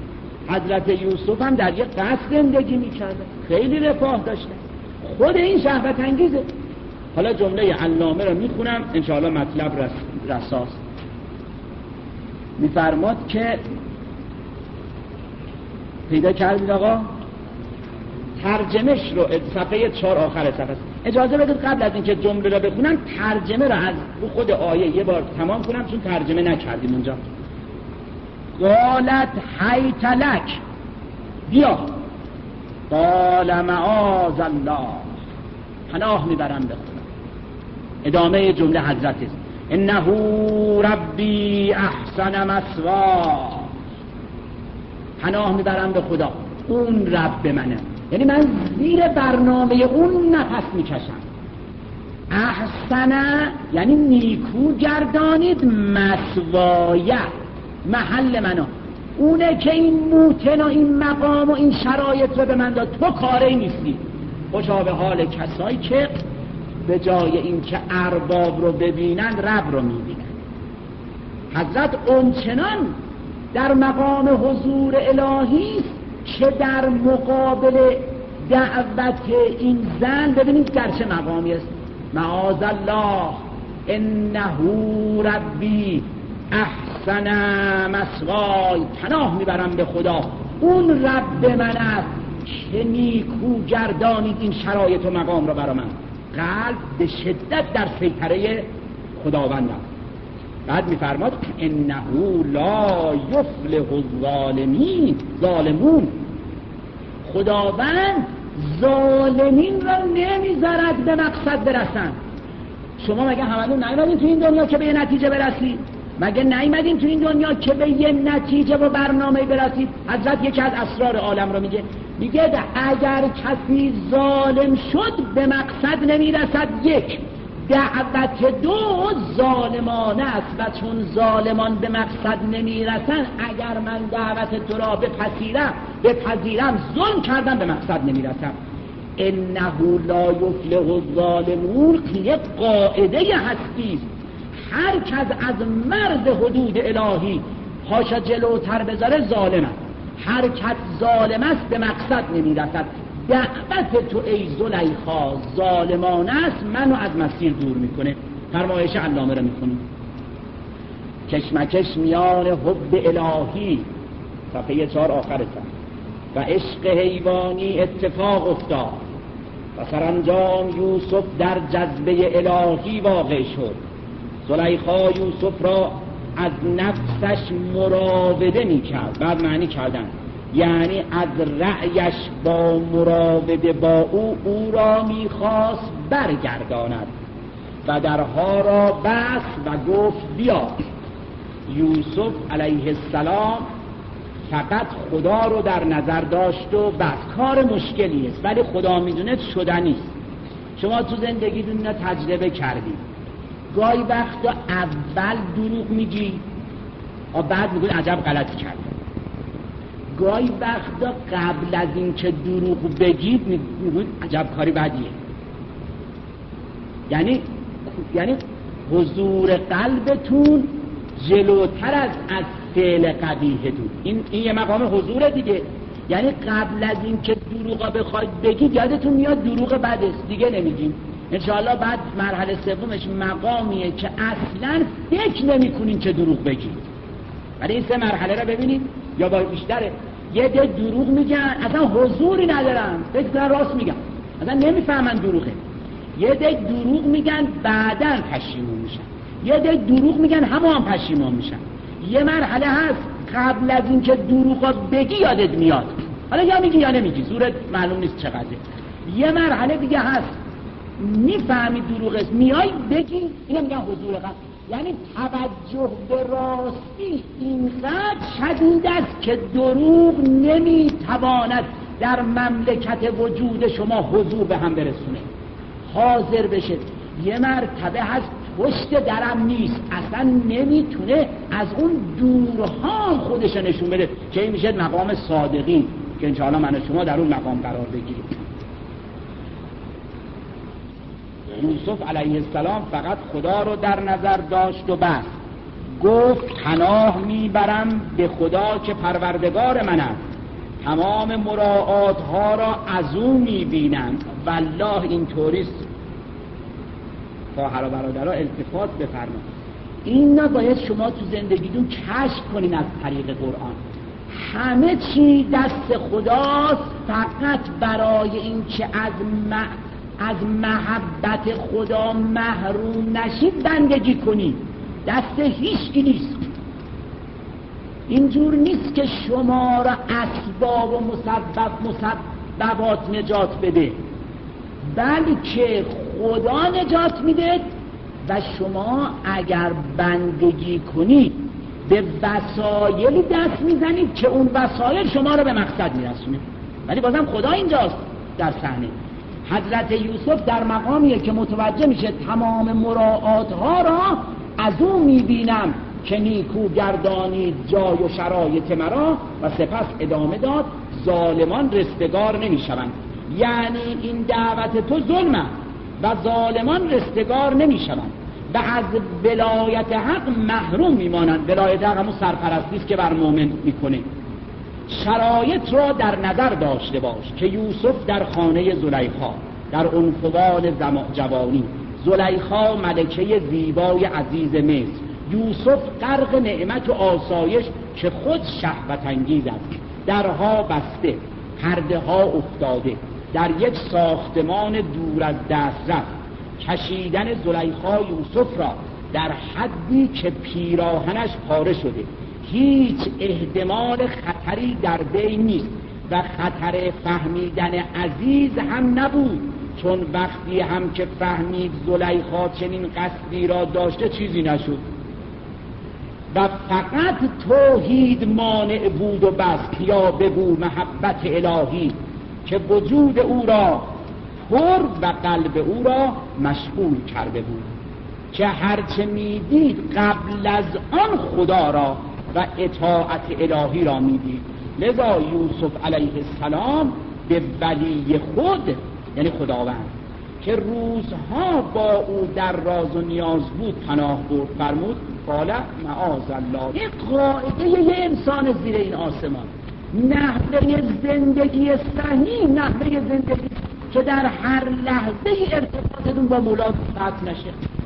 حضرت یوسف هم در یک قصر زندگی میکردن، خیلی رفاه داشتن، خود این شهوت انگیزه. حالا جمله علامه رو میخونم انشاءالله مطلب رس رساست. میفرماد که پیدا کردید آقا؟ ترجمهش رو صفحه چهار آخر صفحه. اجازه بدید قبل از اینکه جمله رو بخونم ترجمه رو از خود آیه یه بار تمام کنم، چون ترجمه نکردیم اونجا. قالت حیت لک، بیا. قال معاذ الله، پناه میبرم به خدا. ادامه جمله حضرت است انه ربی احسن مثوا، پناه میبرم به خدا، اون رب منه، یعنی من زیر برنامه اون نفس میکشم. احسن یعنی نیکو گردانید، مثوایه محل منو، اونه که این موتن و این مقام و این شرایط رو به من داد، تو کاری نیستی. خوشا به حال کسایی که به جای این که ارباب رو ببینن رب رو میبینن. حضرت اونچنان در مقام حضور الهی است که در مقابل دعوت این زن ببینید در چه مقامی است. معاذ الله انه ربی احسن مثوای، پناه میبرم به خدا، اون رب من است که نیکو گردانید این شرایط و مقام رو برا من. قلب به شدت در سیطره خداوند است. بعد میفرماد انه لا یفلح الظالمین، ظالمون، خداوند ظالمین را نمیذارد به مقصد برسن. شما مگه هممون نیومدین تو این دنیا که به یه نتیجه برسید؟ مگه نیومدین تو این دنیا که به یه نتیجه و برنامه برسید؟ حضرت یکی از اسرار عالم رو میگه، میگه اگر کسی ظالم شد به مقصد نمیرسد. یک، دعوت دو ظالمانه است و چون ظالمان به مقصد نمیرسن، اگر من دعوت تو را بپذیرم بپذیرم ظلم کردم به مقصد نمیرسم. انه لا یفلح الظالمون یک قاعده هستی است. هر کس از مرز حدود الهی حاشا جلوتر بذاره ظالم است. هر کس ظالم است به مقصد نمیرسد. دعوت تو ای زلیخا ظالمانه است، منو از مسیر دور میکنه. فرمایش علامه رو میکنیم. کشمکش میان حب الهی صفحه چهار آخر صفحه و عشق حیوانی اتفاق افتاد و سرانجام یوسف در جذبه الهی واقع شد. زلیخا یوسف را از نفسش مراوده میکرد. بعد معنی کردن یعنی از رأیش با مراوده با او او را میخواست برگرداند و درها را بست و گفت بیا. یوسف علیه السلام فقط خدا رو در نظر داشت و بس. کار مشکلی است ولی خدا میدونه شدنی است. شما تو زندگی دنیا تجربه کردید گاهی وقتا اول دروغ میگی و بعد میگوی عجب غلطی کردی. گاهی وقتا قبل از این که دروغ بگید میگوید عجب کاری بدیه. یعنی یعنی حضور قلبتون جلوتر از از فعل قبیحتون. این این یه مقام حضور دیگه. یعنی قبل از این که دروغا بخواید بگید یادتون میاد دروغ بد است دیگه نمیگیم. انشاءالله بعد مرحله سومش مقامیه که اصلا فکر نمی‌کنین که دروغ بگید. ولی این سه مرحله رو ببینید یا با بیشتره. یه ده دروغ میگن اصلا حضوری ندارن، فکر کنن راست میگن، اصلا نمیفهمن دروغه. یه ده دروغ میگن بعداً پشیمون میشن. یه ده دروغ میگن همان پشیمون میشن. یه مرحله هست قبل از این که دروغا بگی یادت میاد، حالا یا میگی یا نمیگی، زورت معلوم نیست چقدره. یه مرحله دیگه هست میفهمی دروغ است میای بگی، اینا میگن حضور قلب. یعنی توجه به راستی اینقدر شدید است که دروغ نمیتواند در مملکت وجود شما حضور به هم برسونه، حاضر بشه. یه مرتبه هست پشت درم نیست، اصلا نمیتونه از اون دورها خودش نشون بده که این میشه مقام صادقین که انشاءالله من و شما در اون مقام قرار بگیریم. یوسف علیه السلام فقط خدا رو در نظر داشت و بس. گفت پناه میبرم به خدا که پروردگار من است تمام مراعات ها را از او میبینند. والله این طوریست. خواهر و برادرها التفات بفرمایید، این باید شما تو زندگیتون کشف کنین از طریق قرآن. همه چی دست خداست، فقط برای این که از م... از محبت خدا محروم نشید بندگی کنید. دست هیچکی نیست. اینجور نیست که شما را اسباب و مسبب مسببات نجات بده، بلکه خدا نجات میده و شما اگر بندگی کنید به وسایلی دست میزنید که اون وسایل شما را به مقصد میرسونه. ولی بازم خدا اینجاست در صحنه. حضرت یوسف در مقامیه که متوجه میشه تمام مراعات ها را از اون میبینم که نیکو گردانید جای و شرایط مرا، و سپس ادامه داد ظالمان رستگار نمیشوند. یعنی این دعوت تو ظلمه و ظالمان رستگار نمیشوند و از ولایت حق محروم میمانند. ولایت حق همون سرپرستی است که بر مؤمن میکنه. شرایط را در نظر داشته باش که یوسف در خانه زلیخا در عنفوان جوانی، زلیخا ملکه زیبای عزیز مصر، یوسف غرق نعمت و آسایش که خود شهوت انگیز است، درها بسته، پرده ها افتاده، در یک ساختمان دور از دسترس، کشیدن زلیخا یوسف را در حدی که پیراهنش پاره شده، هیچ احتمال خطری در بین نیست و خطر فهمیدن عزیز هم نبود، چون وقتی هم که فهمید زلیخا چنین قصدی را داشته چیزی نشد و فقط توحید مانع بود و بس، یا بگو محبت الهی که وجود او را پر و قلب او را مشغول کرده بود، که هرچه میدید قبل از آن خدا را و اطاعت الهی را میدید. لذا یوسف علیه السلام به ولی خود، یعنی خداوند که روزها با او در راز و نیاز بود، پناه برد. فرمود قال معاذ الله. یک قاعده یه انسان زیر این آسمان، نحوه زندگی صحیح، نحوه زندگی که در هر لحظه ارتباطتون با مولا قطع نشه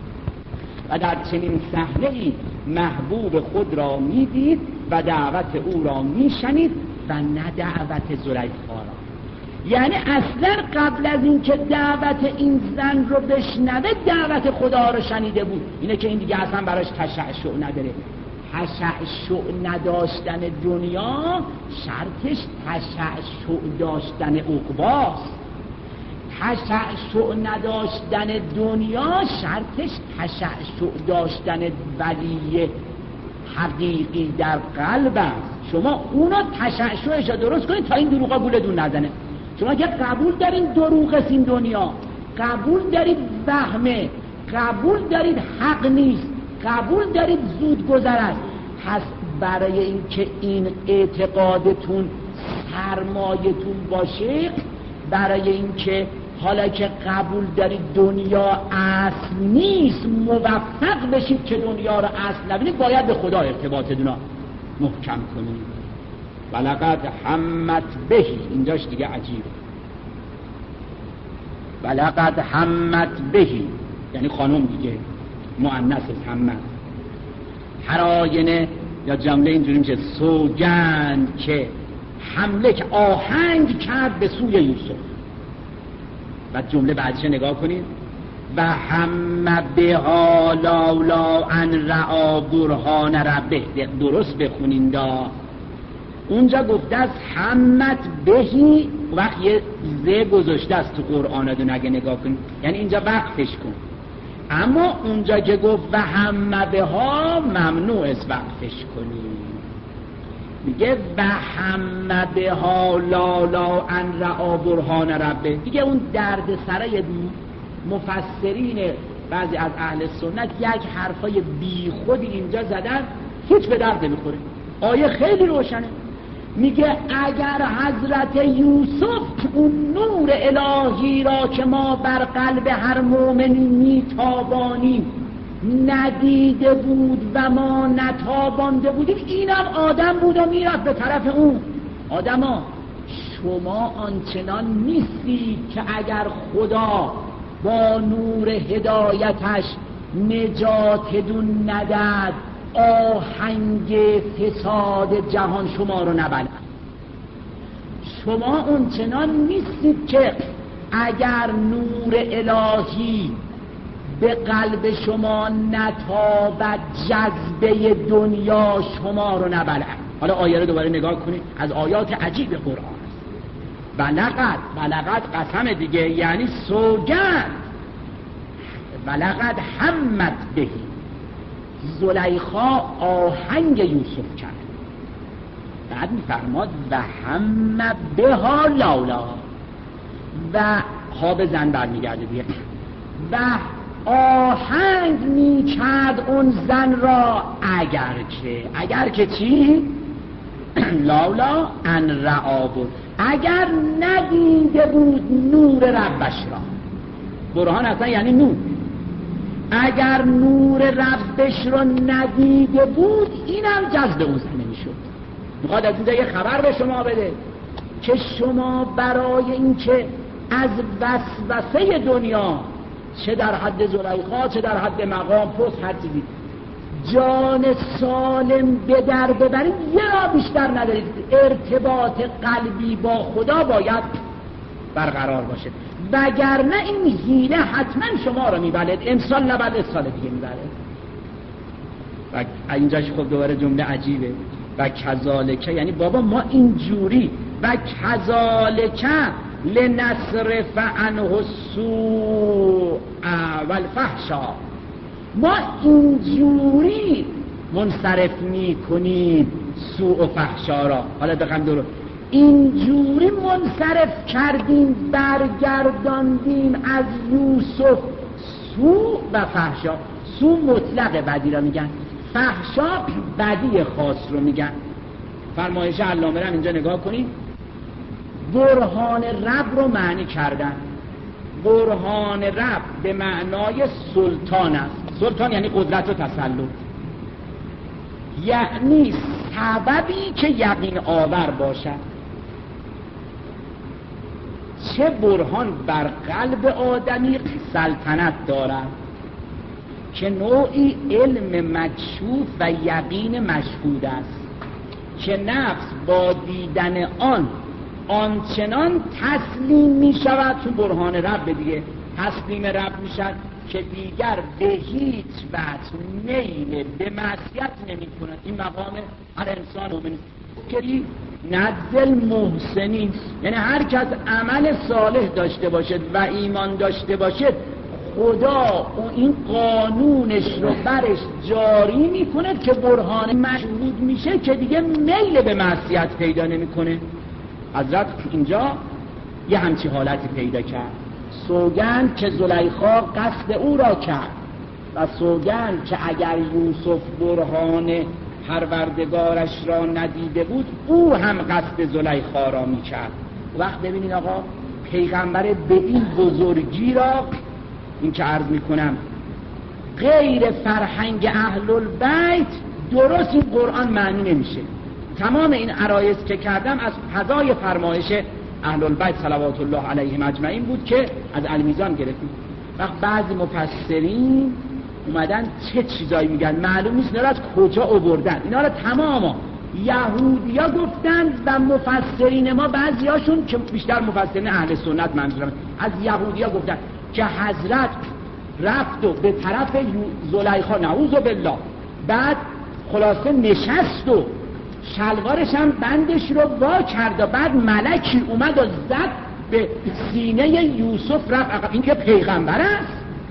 و در چنین صحنه‌ای محبوب خود را میدید و دعوت او را میشنید و نه دعوت زلیخا را. یعنی اصلا قبل از این که دعوت این زن رو بشنوه دعوت خدا رو شنیده بود. اینه که این دیگه اصلا براش تشعشع نداره. تشعشع نداشتن دنیا شرطش تشعشع داشتن عقباست. تشعشع نداشتن دنیا شرطش تشعشع داشتن ولی حقیقی در قلب است. شما اونا تشعشعش رو درست کنید تا این دروغا گولتون نزنه. شما که قبول دارین دروغ است این دنیا، قبول دارید وهمه، قبول دارید حق نیست، قبول دارید زود گذر است، پس برای این که این اعتقادتون سرمایتون باشه، برای این که حالا که قبول دارید دنیا اصل نیست موفق بشید که دنیا رو اصل نبینید، باید به خدا ارتباطتون محکم کنید. ولقد همت بهی، اینجاش دیگه عجیبه. ولقد همت بهی یعنی خانم دیگه، مؤنث همت. هر آینه یا جمله اینجوری میشه سوگند که حمله که آهنگ کرد به سوی یوسف. و جمله بعدش نگاه کنید، و هم بها لولا ان رعا برهان ربه. درست بخونین دا. اونجا گفته است همت بهی، وقت یه زه گذاشته است تو قرآن دون اگه نگاه کنید، یعنی اینجا وقفش کن. اما اونجا که گفت و هم بها ممنوع است وقفش کنید. میگه و هم بها لالا ان رعا برهان ربه. دیگه اون درد سرای مفسرین بعضی از اهل سنت یک حرفای بی خودی اینجا زدن، هیچ به درد نمیخوره. آیه خیلی روشنه. میگه اگر حضرت یوسف اون نور الهی را که ما بر قلب هر مؤمنی میتابانیم ندیده بود و ما نتابانده بودیم، اینم آدم بود و میرفت به طرف اون. آدما شما آنچنان نیستی که اگر خدا با نور هدایتش نجاتتون نداد آهنگ فساد جهان شما رو نبلد. شما آنچنان نیستید که اگر نور الهی به قلب شما نتابد جذبه دنیا شما رو نبلد. حالا آیه رو دوباره نگاه کنید، از آیات عجیب قرآن است. بلغت بلغت قسم دیگه، یعنی سوگند. بلغت همت بهی، زلیخا آهنگ یوسف کرد. بعد میفرماد و هم بها لولا، و ها به زن برمیگرده دیگه، و آهنگ میکرد اون زن را اگر که اگر که چی؟ لولا ان رعا بود، اگر ندیده بود نور ربش را. برهان اصلا یعنی نور. اگر نور ربش را ندیده بود اینم جذب اون زن نمیشد. میخواد از اینجا یه خبر به شما بده که شما برای اینکه از وسوسه دنیا، چه در حد زلیخا چه در حد مقام پست هر چیزی، جان سالم به در ببرید، یه را بیشتر ندارید. ارتباط قلبی با خدا باید برقرار باشه، وگرنه این حیله حتما شما رو میبلد. امسال نبلد، سال دیگه میبلد. و اینجاش خب دوباره جمله عجیبه، و کذالک، یعنی بابا ما اینجوری، و کذالک لنصرف عنه السوء والفحشا، ما اینجوری منصرف میکنیم سوء و فحشا را. حالا بخوام درست، اینجوری منصرف کردیم، برگرداندیم از یوسف سوء و فحشا. سوء مطلق بدی را میگن، فحشا بدی خاص رو میگن. فرمایش علامه را اینجا نگاه کنید. برهان رب رو معنی کردن. برهان رب به معنای سلطان است. سلطان یعنی قدرت و تسلط، یعنی سببی که یقین آور باشد. چه برهان بر قلب آدمی سلطنت دارد که نوعی علم مکشوف و یقین مشهود است که نفس با دیدن آن آنچنان تسلیم می شود. تو برهان رب دیگه تسلیم رب می شود که دیگر به هیچ وجه میل به معصیت نمی کند. این مقام هر انسان مومن که نزل محسنین، یعنی هر کس عمل صالح داشته باشد و ایمان داشته باشد، خدا این قانونش رو برش جاری می کند که برهان مشهود میشه که دیگه میل به معصیت پیدا نمی کنه. حضرت اینجا یه همچی حالتی پیدا کرد. سوگند که زلیخا قصد او را کرد، و سوگند که اگر یوسف برهان پروردگارش را ندیده بود او هم قصد زلیخا را می کرد. وقت ببینید آقا، پیغمبر به این بزرگی را، این که عرض می کنم غیر فرهنگ اهل البیت درست این قرآن معنی نمیشه. تمام این عرایض که کردم از فضای فرمایش اهل البیت صلوات الله علیهم اجمعین بود که از المیزان گرفتیم. وقت بعضی مفسرین اومدن چه چیزایی میگن معلوم نیست، اینا را از کجا آوردن. اینا را تماما یهودیا گفتن و مفسرین ما بعضیاشون که بیشتر مفسرین اهل سنت منظورم از یهودیا گفتن که حضرت رفت و به طرف زلیخا نعوذ بالله، بعد خلاصه نشست و شلوارش هم بندش رو وا کرد و بعد ملکی اومد و زد به سینه یوسف رفت. این که پیغمبر است،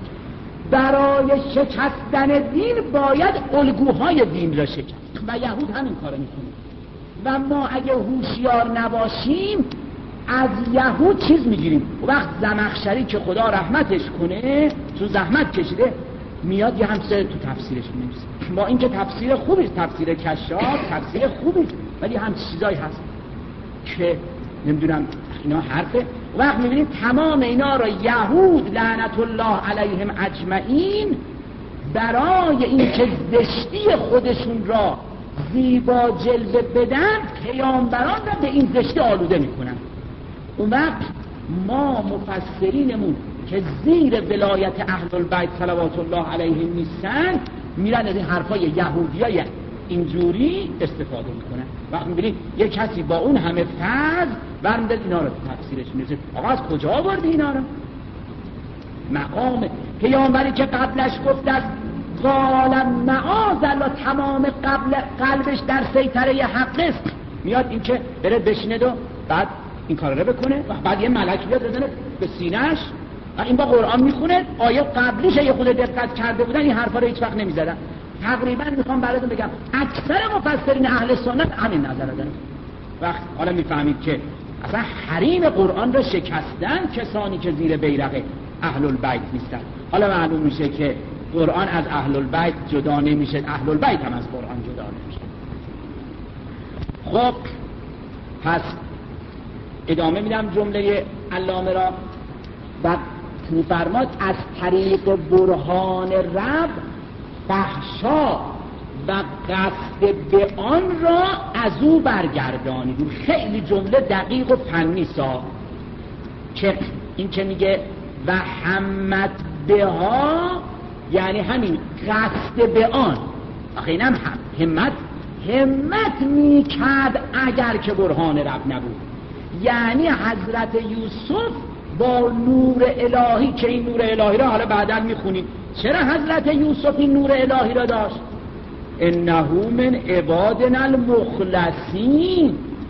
برای شکستن دین باید الگوهای دین را شکست و یهود همین کارو میکنه. و ما اگه هوشیار نباشیم از یهود چیز میگیریم. وقت زمخشری که خدا رحمتش کنه تو زحمت کشیده میاد یه همسه تو تفسیرش می‌نویسه. با اینکه تفسیر خوبی، تفسیر کشاف تفسیر خوبی، ولی هم چیزایی هست که نمیدونم اینا حرفه. وقت میبینید تمام اینا را یهود لعنت الله علیهم اجمعین برای اینکه زشتی خودشون را زیبا جلوه بدن پیامبران را به این زشتی آلوده میکنن. اون وقت ما مفسرینمون که زیر ولایت اهل البیت صلوات الله علیهم نیستن میرن از این حرفای یهودیای اینجوری استفاده میکنن. وقتی میبینید یک کسی با اون همه فضل برمی‌داره اینا رو تفسیرش میرسه، آقا از کجا آوردی اینا رو؟ مقام پیامبری که قبلش گفت است قال معاذالله، تمام قبل قلبش در سیطره حق است، میاد این که بره بشینه و بعد این کار رو بکنه و بعد یه ملک بیاد بزنه به سینه‌اش و این با قرآن میخونه. آیه قبلیش یه خود دقت کرده بودن این حرفا رو هیچ وقت نمیزدن. تقریبا میخوام براتون بگم اکثر مفسرین اهل سنت همین نظر دارن. وقت حالا میفهمید که اصلا حریم قرآن رو شکستن کسانی که زیر بیرق اهل البیت نیستن. حالا معلوم میشه که قرآن از اهل البیت جدا نمیشه، اهل البیت هم از قرآن جدا نمیشه. خب پس ادامه میدم جمله علامه را و میفرماد از طریق برهان رب فحشا و قصد به آن را از او برگردانید. خیلی جمله دقیق و فنی سا که این که میگه و همت به ها یعنی همین قصد به آن. آخه اینم هم همت همت میکرد اگر که برهان رب نبود. یعنی حضرت یوسف با نور الهی که این نور الهی را حالا بعداً میخونیم چرا حضرت یوسف این نور الهی را داشت؟ انه من عبادنا المخلصین،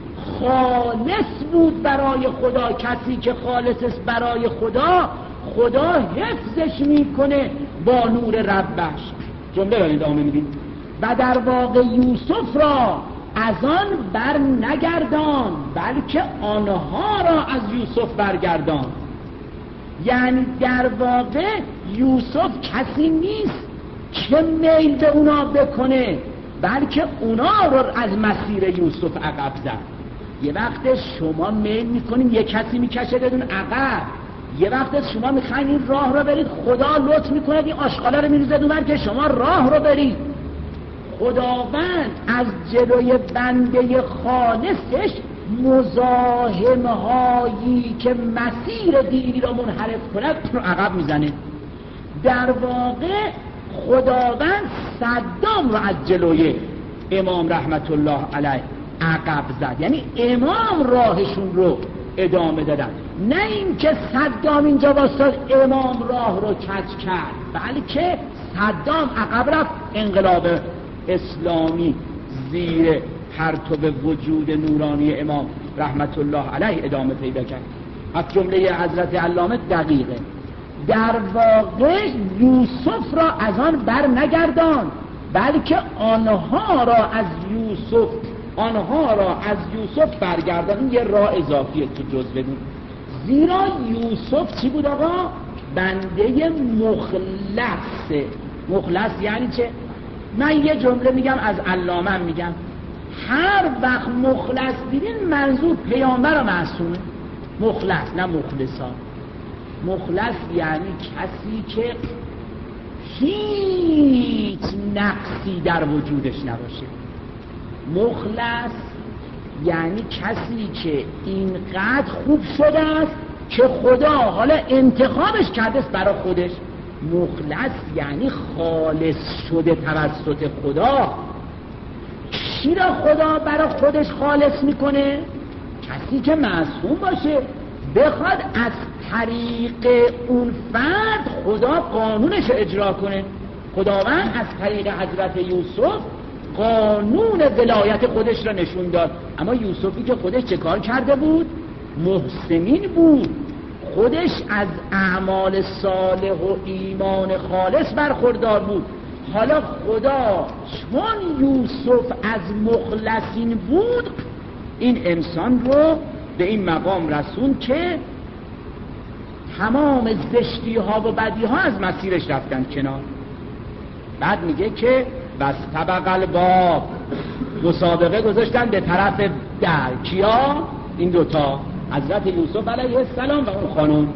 خالص بود برای خدا. کسی که خالص است برای خدا، خدا حفظش میکنه با نور ربش. جمله را ادامه میدیم و در واقع یوسف را از آن بر نگردان بلکه آنها را از یوسف برگردان. یعنی در واقع یوسف کسی نیست که میل به اونا بکنه بلکه اونا رو از مسیر یوسف عقب زد. یه وقت شما میل میکنین یه کسی میکشه بدون عقب، یه وقت شما میخواین این راه رو برید، خدا لطف میکنه این آشغالا رو میریزه دور که شما راه رو برید. خداوند از جلوی بنده خالصش مزاحم هایی که مسیر دینی را منحرف کند رو عقب میزنه. در واقع خداوند صدام رو از جلوی امام رحمت الله علیه عقب زد، یعنی امام راهشون رو ادامه دادن، نه این که صدام اینجا واسه امام راه رو کج کرد، بلکه صدام عقب رفت، انقلاب اسلامی زیر پرتو وجود نورانی امام رحمت الله علیه ادامه پیدا کرد. از جمله حضرت علامه دقیقه در واقع یوسف را از آن بر نگردان بلکه آنها را از یوسف آنها را از یوسف برگردان. این یه راه اضافیه تو جز بدون، زیرا یوسف چی بود آقا؟ بنده مخلص. مخلص یعنی چه؟ من یه جمله میگم از علامه میگم، هر وقت مخلص دیدین منظور پیامبر و معصومه. مخلص نه مخلصا. مخلص یعنی کسی که هیچ نقصی در وجودش نباشه. مخلص یعنی کسی که اینقدر خوب شده است که خدا حالا انتخابش کرده است برای خودش. مخلص یعنی خالص شده توسط خدا. کی را خدا برای خودش خالص میکنه؟ کسی که معصوم باشه، بخواد از طریق اون فرد خدا قانونش اجرا کنه. خداوند از طریق حضرت یوسف قانون ولایت خودش را نشون داد. اما یوسفی که خودش چه کار کرده بود؟ محسنین بود، خودش از اعمال صالح و ایمان خالص برخوردار بود. حالا خدا چون یوسف از مخلصین بود، این انسان رو به این مقام رسون که تمام زشتی ها و بدی ها از مسیرش رفتن کنار. بعد میگه که بس طبق الباب، مسابقه گذاشتن به طرف در. کیا؟ این دوتا، حضرت یوسف علیه السلام و اون خانم.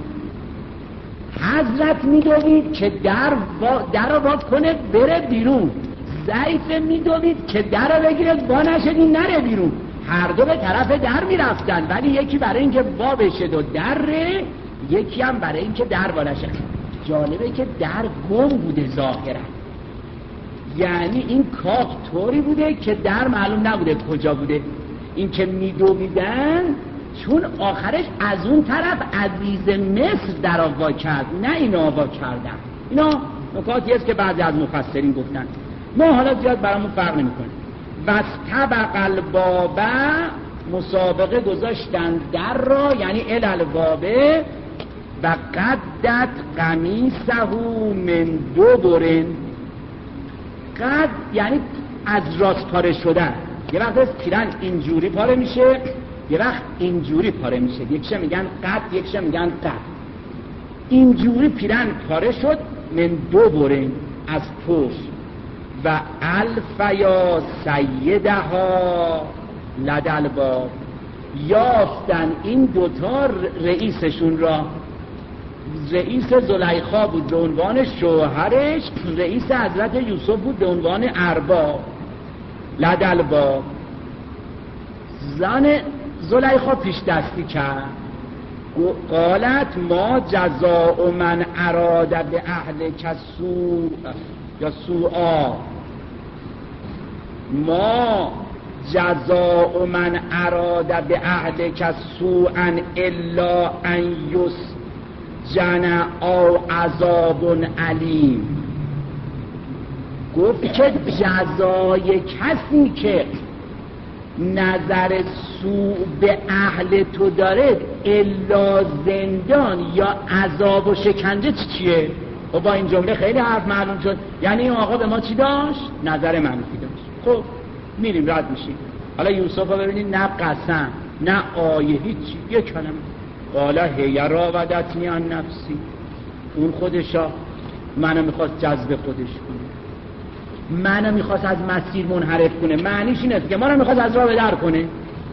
حضرت میدوید که در در رو باز کنه بره بیرون، ضعیف میدوید که در رو بگیره با نشدی نره بیرون. هر دو به طرف در میرفتن، ولی یکی برای اینکه وا بشه و دره، یکی هم برای اینکه در وا نشه. جالبه که در گم بوده ظاهرا، یعنی این کاخ طوری بوده که در معلوم نبوده کجا بوده. این که میدویدن چون آخرش از اون طرف عزیز مصر در آوا کرد، نه این آوا کردن. اینا نکاتی است که بعضی از مفسرین گفتن، ما حالا زیاد برامون فرق نمی‌کنه. واستبق الباب، مسابقه گذاشتن در را، یعنی الالبابه، و قدت قمیصه من دبر. قد یعنی از راست پاره شدن. یه وقت از پیرن اینجوری پاره میشه، یه وقت اینجوری پاره میشه. یکیش میگن قد، یکیش میگن قد. اینجوری پیرن پاره شد من دبر، از پشت. و الف یا سیدها لدل باب، یافتن این دوتا رئیسشون را. رئیس زلیخا بود به عنوان شوهرش، رئیس حضرت یوسف بود به عنوان ارباب. لدل باب، زن زلیخا پیش دستی کرد، قالت ما جزاء من اراد به اهل کسوء یا سوءا، ما جزاء من اراد به اهل کسوء الا ان یسجن او عذاب علیم. گفت که جزای کسی که نظر سوء به اهل تو داره الا زندان یا عذاب و شکنجه چیه؟ و با این جمله خیلی حرف معلوم شد، یعنی این آقا به ما چی داشت؟ نظر منفی داشت. خب میریم رد میشیم. حالا یوسف رو ببینید، نه قسم نه آیه، هیچی، یک کلمه. قال هی راودتنی عن نفسی، اون خودشا منو میخواست جذب خودش کنه، منو میخواست از مسیر منحرف کنه. معنیش این است که ما رو میخواست از راه به در کنه.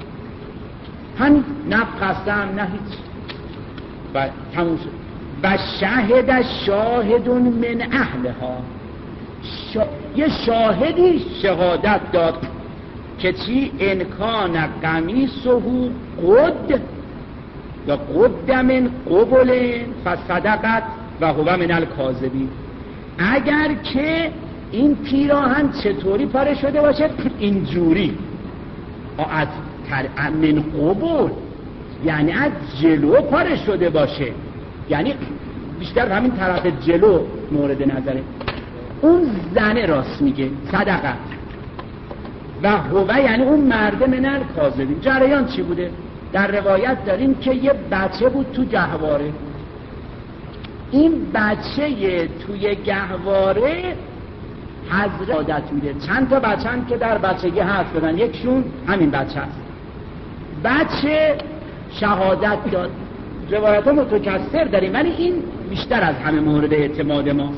همین، نه قسم نه هیچ. و تموم شد. و شاهد شاهدون من اهلها، شا... یه شاهدی شهادت داد که چی؟ انکان قمیصه قد یا قد من قبل فصدقت و هو من الکاذبین. اگر که این پیراهن چطوری پاره شده باشه؟ اینجوری، از من قبل، یعنی از جلو پاره شده باشه، یعنی بیشتر همین طرف جلو مورد نظره. اون زنه راست میگه، صدقه. و هو یعنی اون مرد من الکاذبین. جریان چی بوده؟ در روایت داریم که یه بچه بود تو گهواره. این بچه توی گهواره حضرت عادت میده. چند تا بچه هم که در بچگی حرف دادن، یکشون همین بچه است. بچه شهادت داد. روایت ها متکثر داریم، ولی این بیشتر از همه مورد اعتماد ما.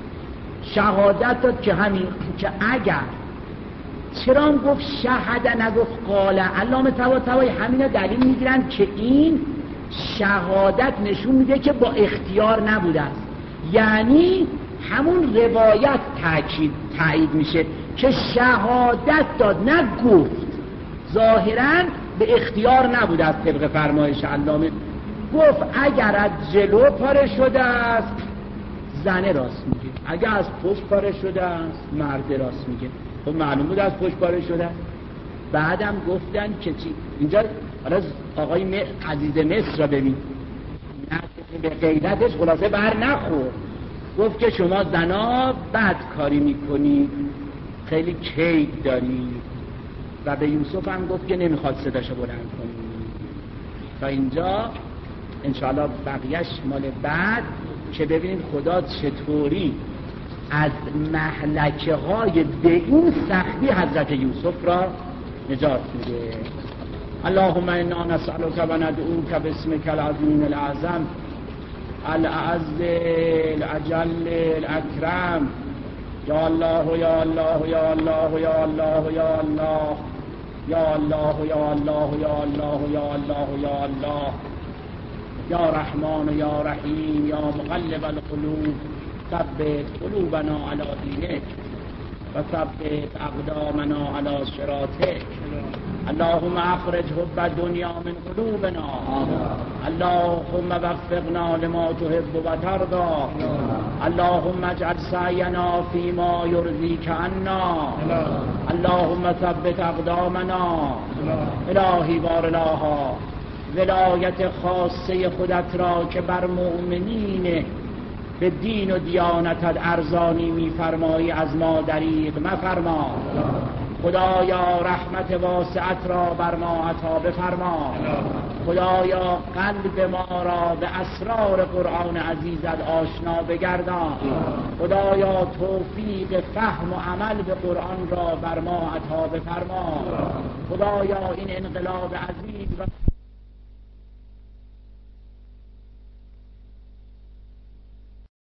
شهادت داد که همین، که اگر، چرا هم گفت شهده نگفت قاله؟ علامه طباطبایی همین دلیل میگیرن که این شهادت نشون میده که با اختیار نبوده است، یعنی همون روایت تأکید تایید میشه که شهادت داد، نه گفت. ظاهرا به اختیار نبوده است طبق فرمایش علامه. گفت اگر از جلو پاره شده است زنه راست میگه، اگر از پشت پاره شده است مرد راست میگه. خب معلوم بود از پشت پاره شده. بعدم گفتن که چی؟ اینجا حالا آقای م... عزیز مصر را ببین، نه به غیرتش خلاصه بر نخور. گفت که شما زنا بد کاری میکنی، خیلی کید داری. و به یوسف هم گفت که نمیخواد صداشو بلند کنی. تا اینجا انشاءالله بقیهش مال بعد، که ببینید خدا چطوری از مهلکه های به این سختی حضرت یوسف را نجات میده. اللهم انا نسألك و ندعوك باسمك العظیم الاعظم الاعز الاجل الاکرم. یا الله یا الله یا الله یا الله یا الله یا الله یا الله یا الله یا الله یا الله یا رحمان یا رحیم یا مقلب القلوب ثبت قلوبنا علی دینک. و ثبت اقدامنا علی صراطک. اللهم اخرج حب دنیا من قلوبنا، اللهم وفقنا لما تحب و ترضى، اللهم اجعل سعینا فيما يرضيك عنا، اللهم ثبت اقدامنا. الهی بارلاها ولایت خاصه خودت را که بر مؤمنین به دین و دیانتت ارزانی می‌فرمایی از ما دریغ مفرما. خدایا رحمت واسعت را بر ما عطا بفرما. خدایا قلب ما را به اسرار قرآن عزیزت آشنا بگردان. خدایا توفیق فهم و عمل به قرآن را بر ما عطا بفرما. خدایا این انقلاب عزیز را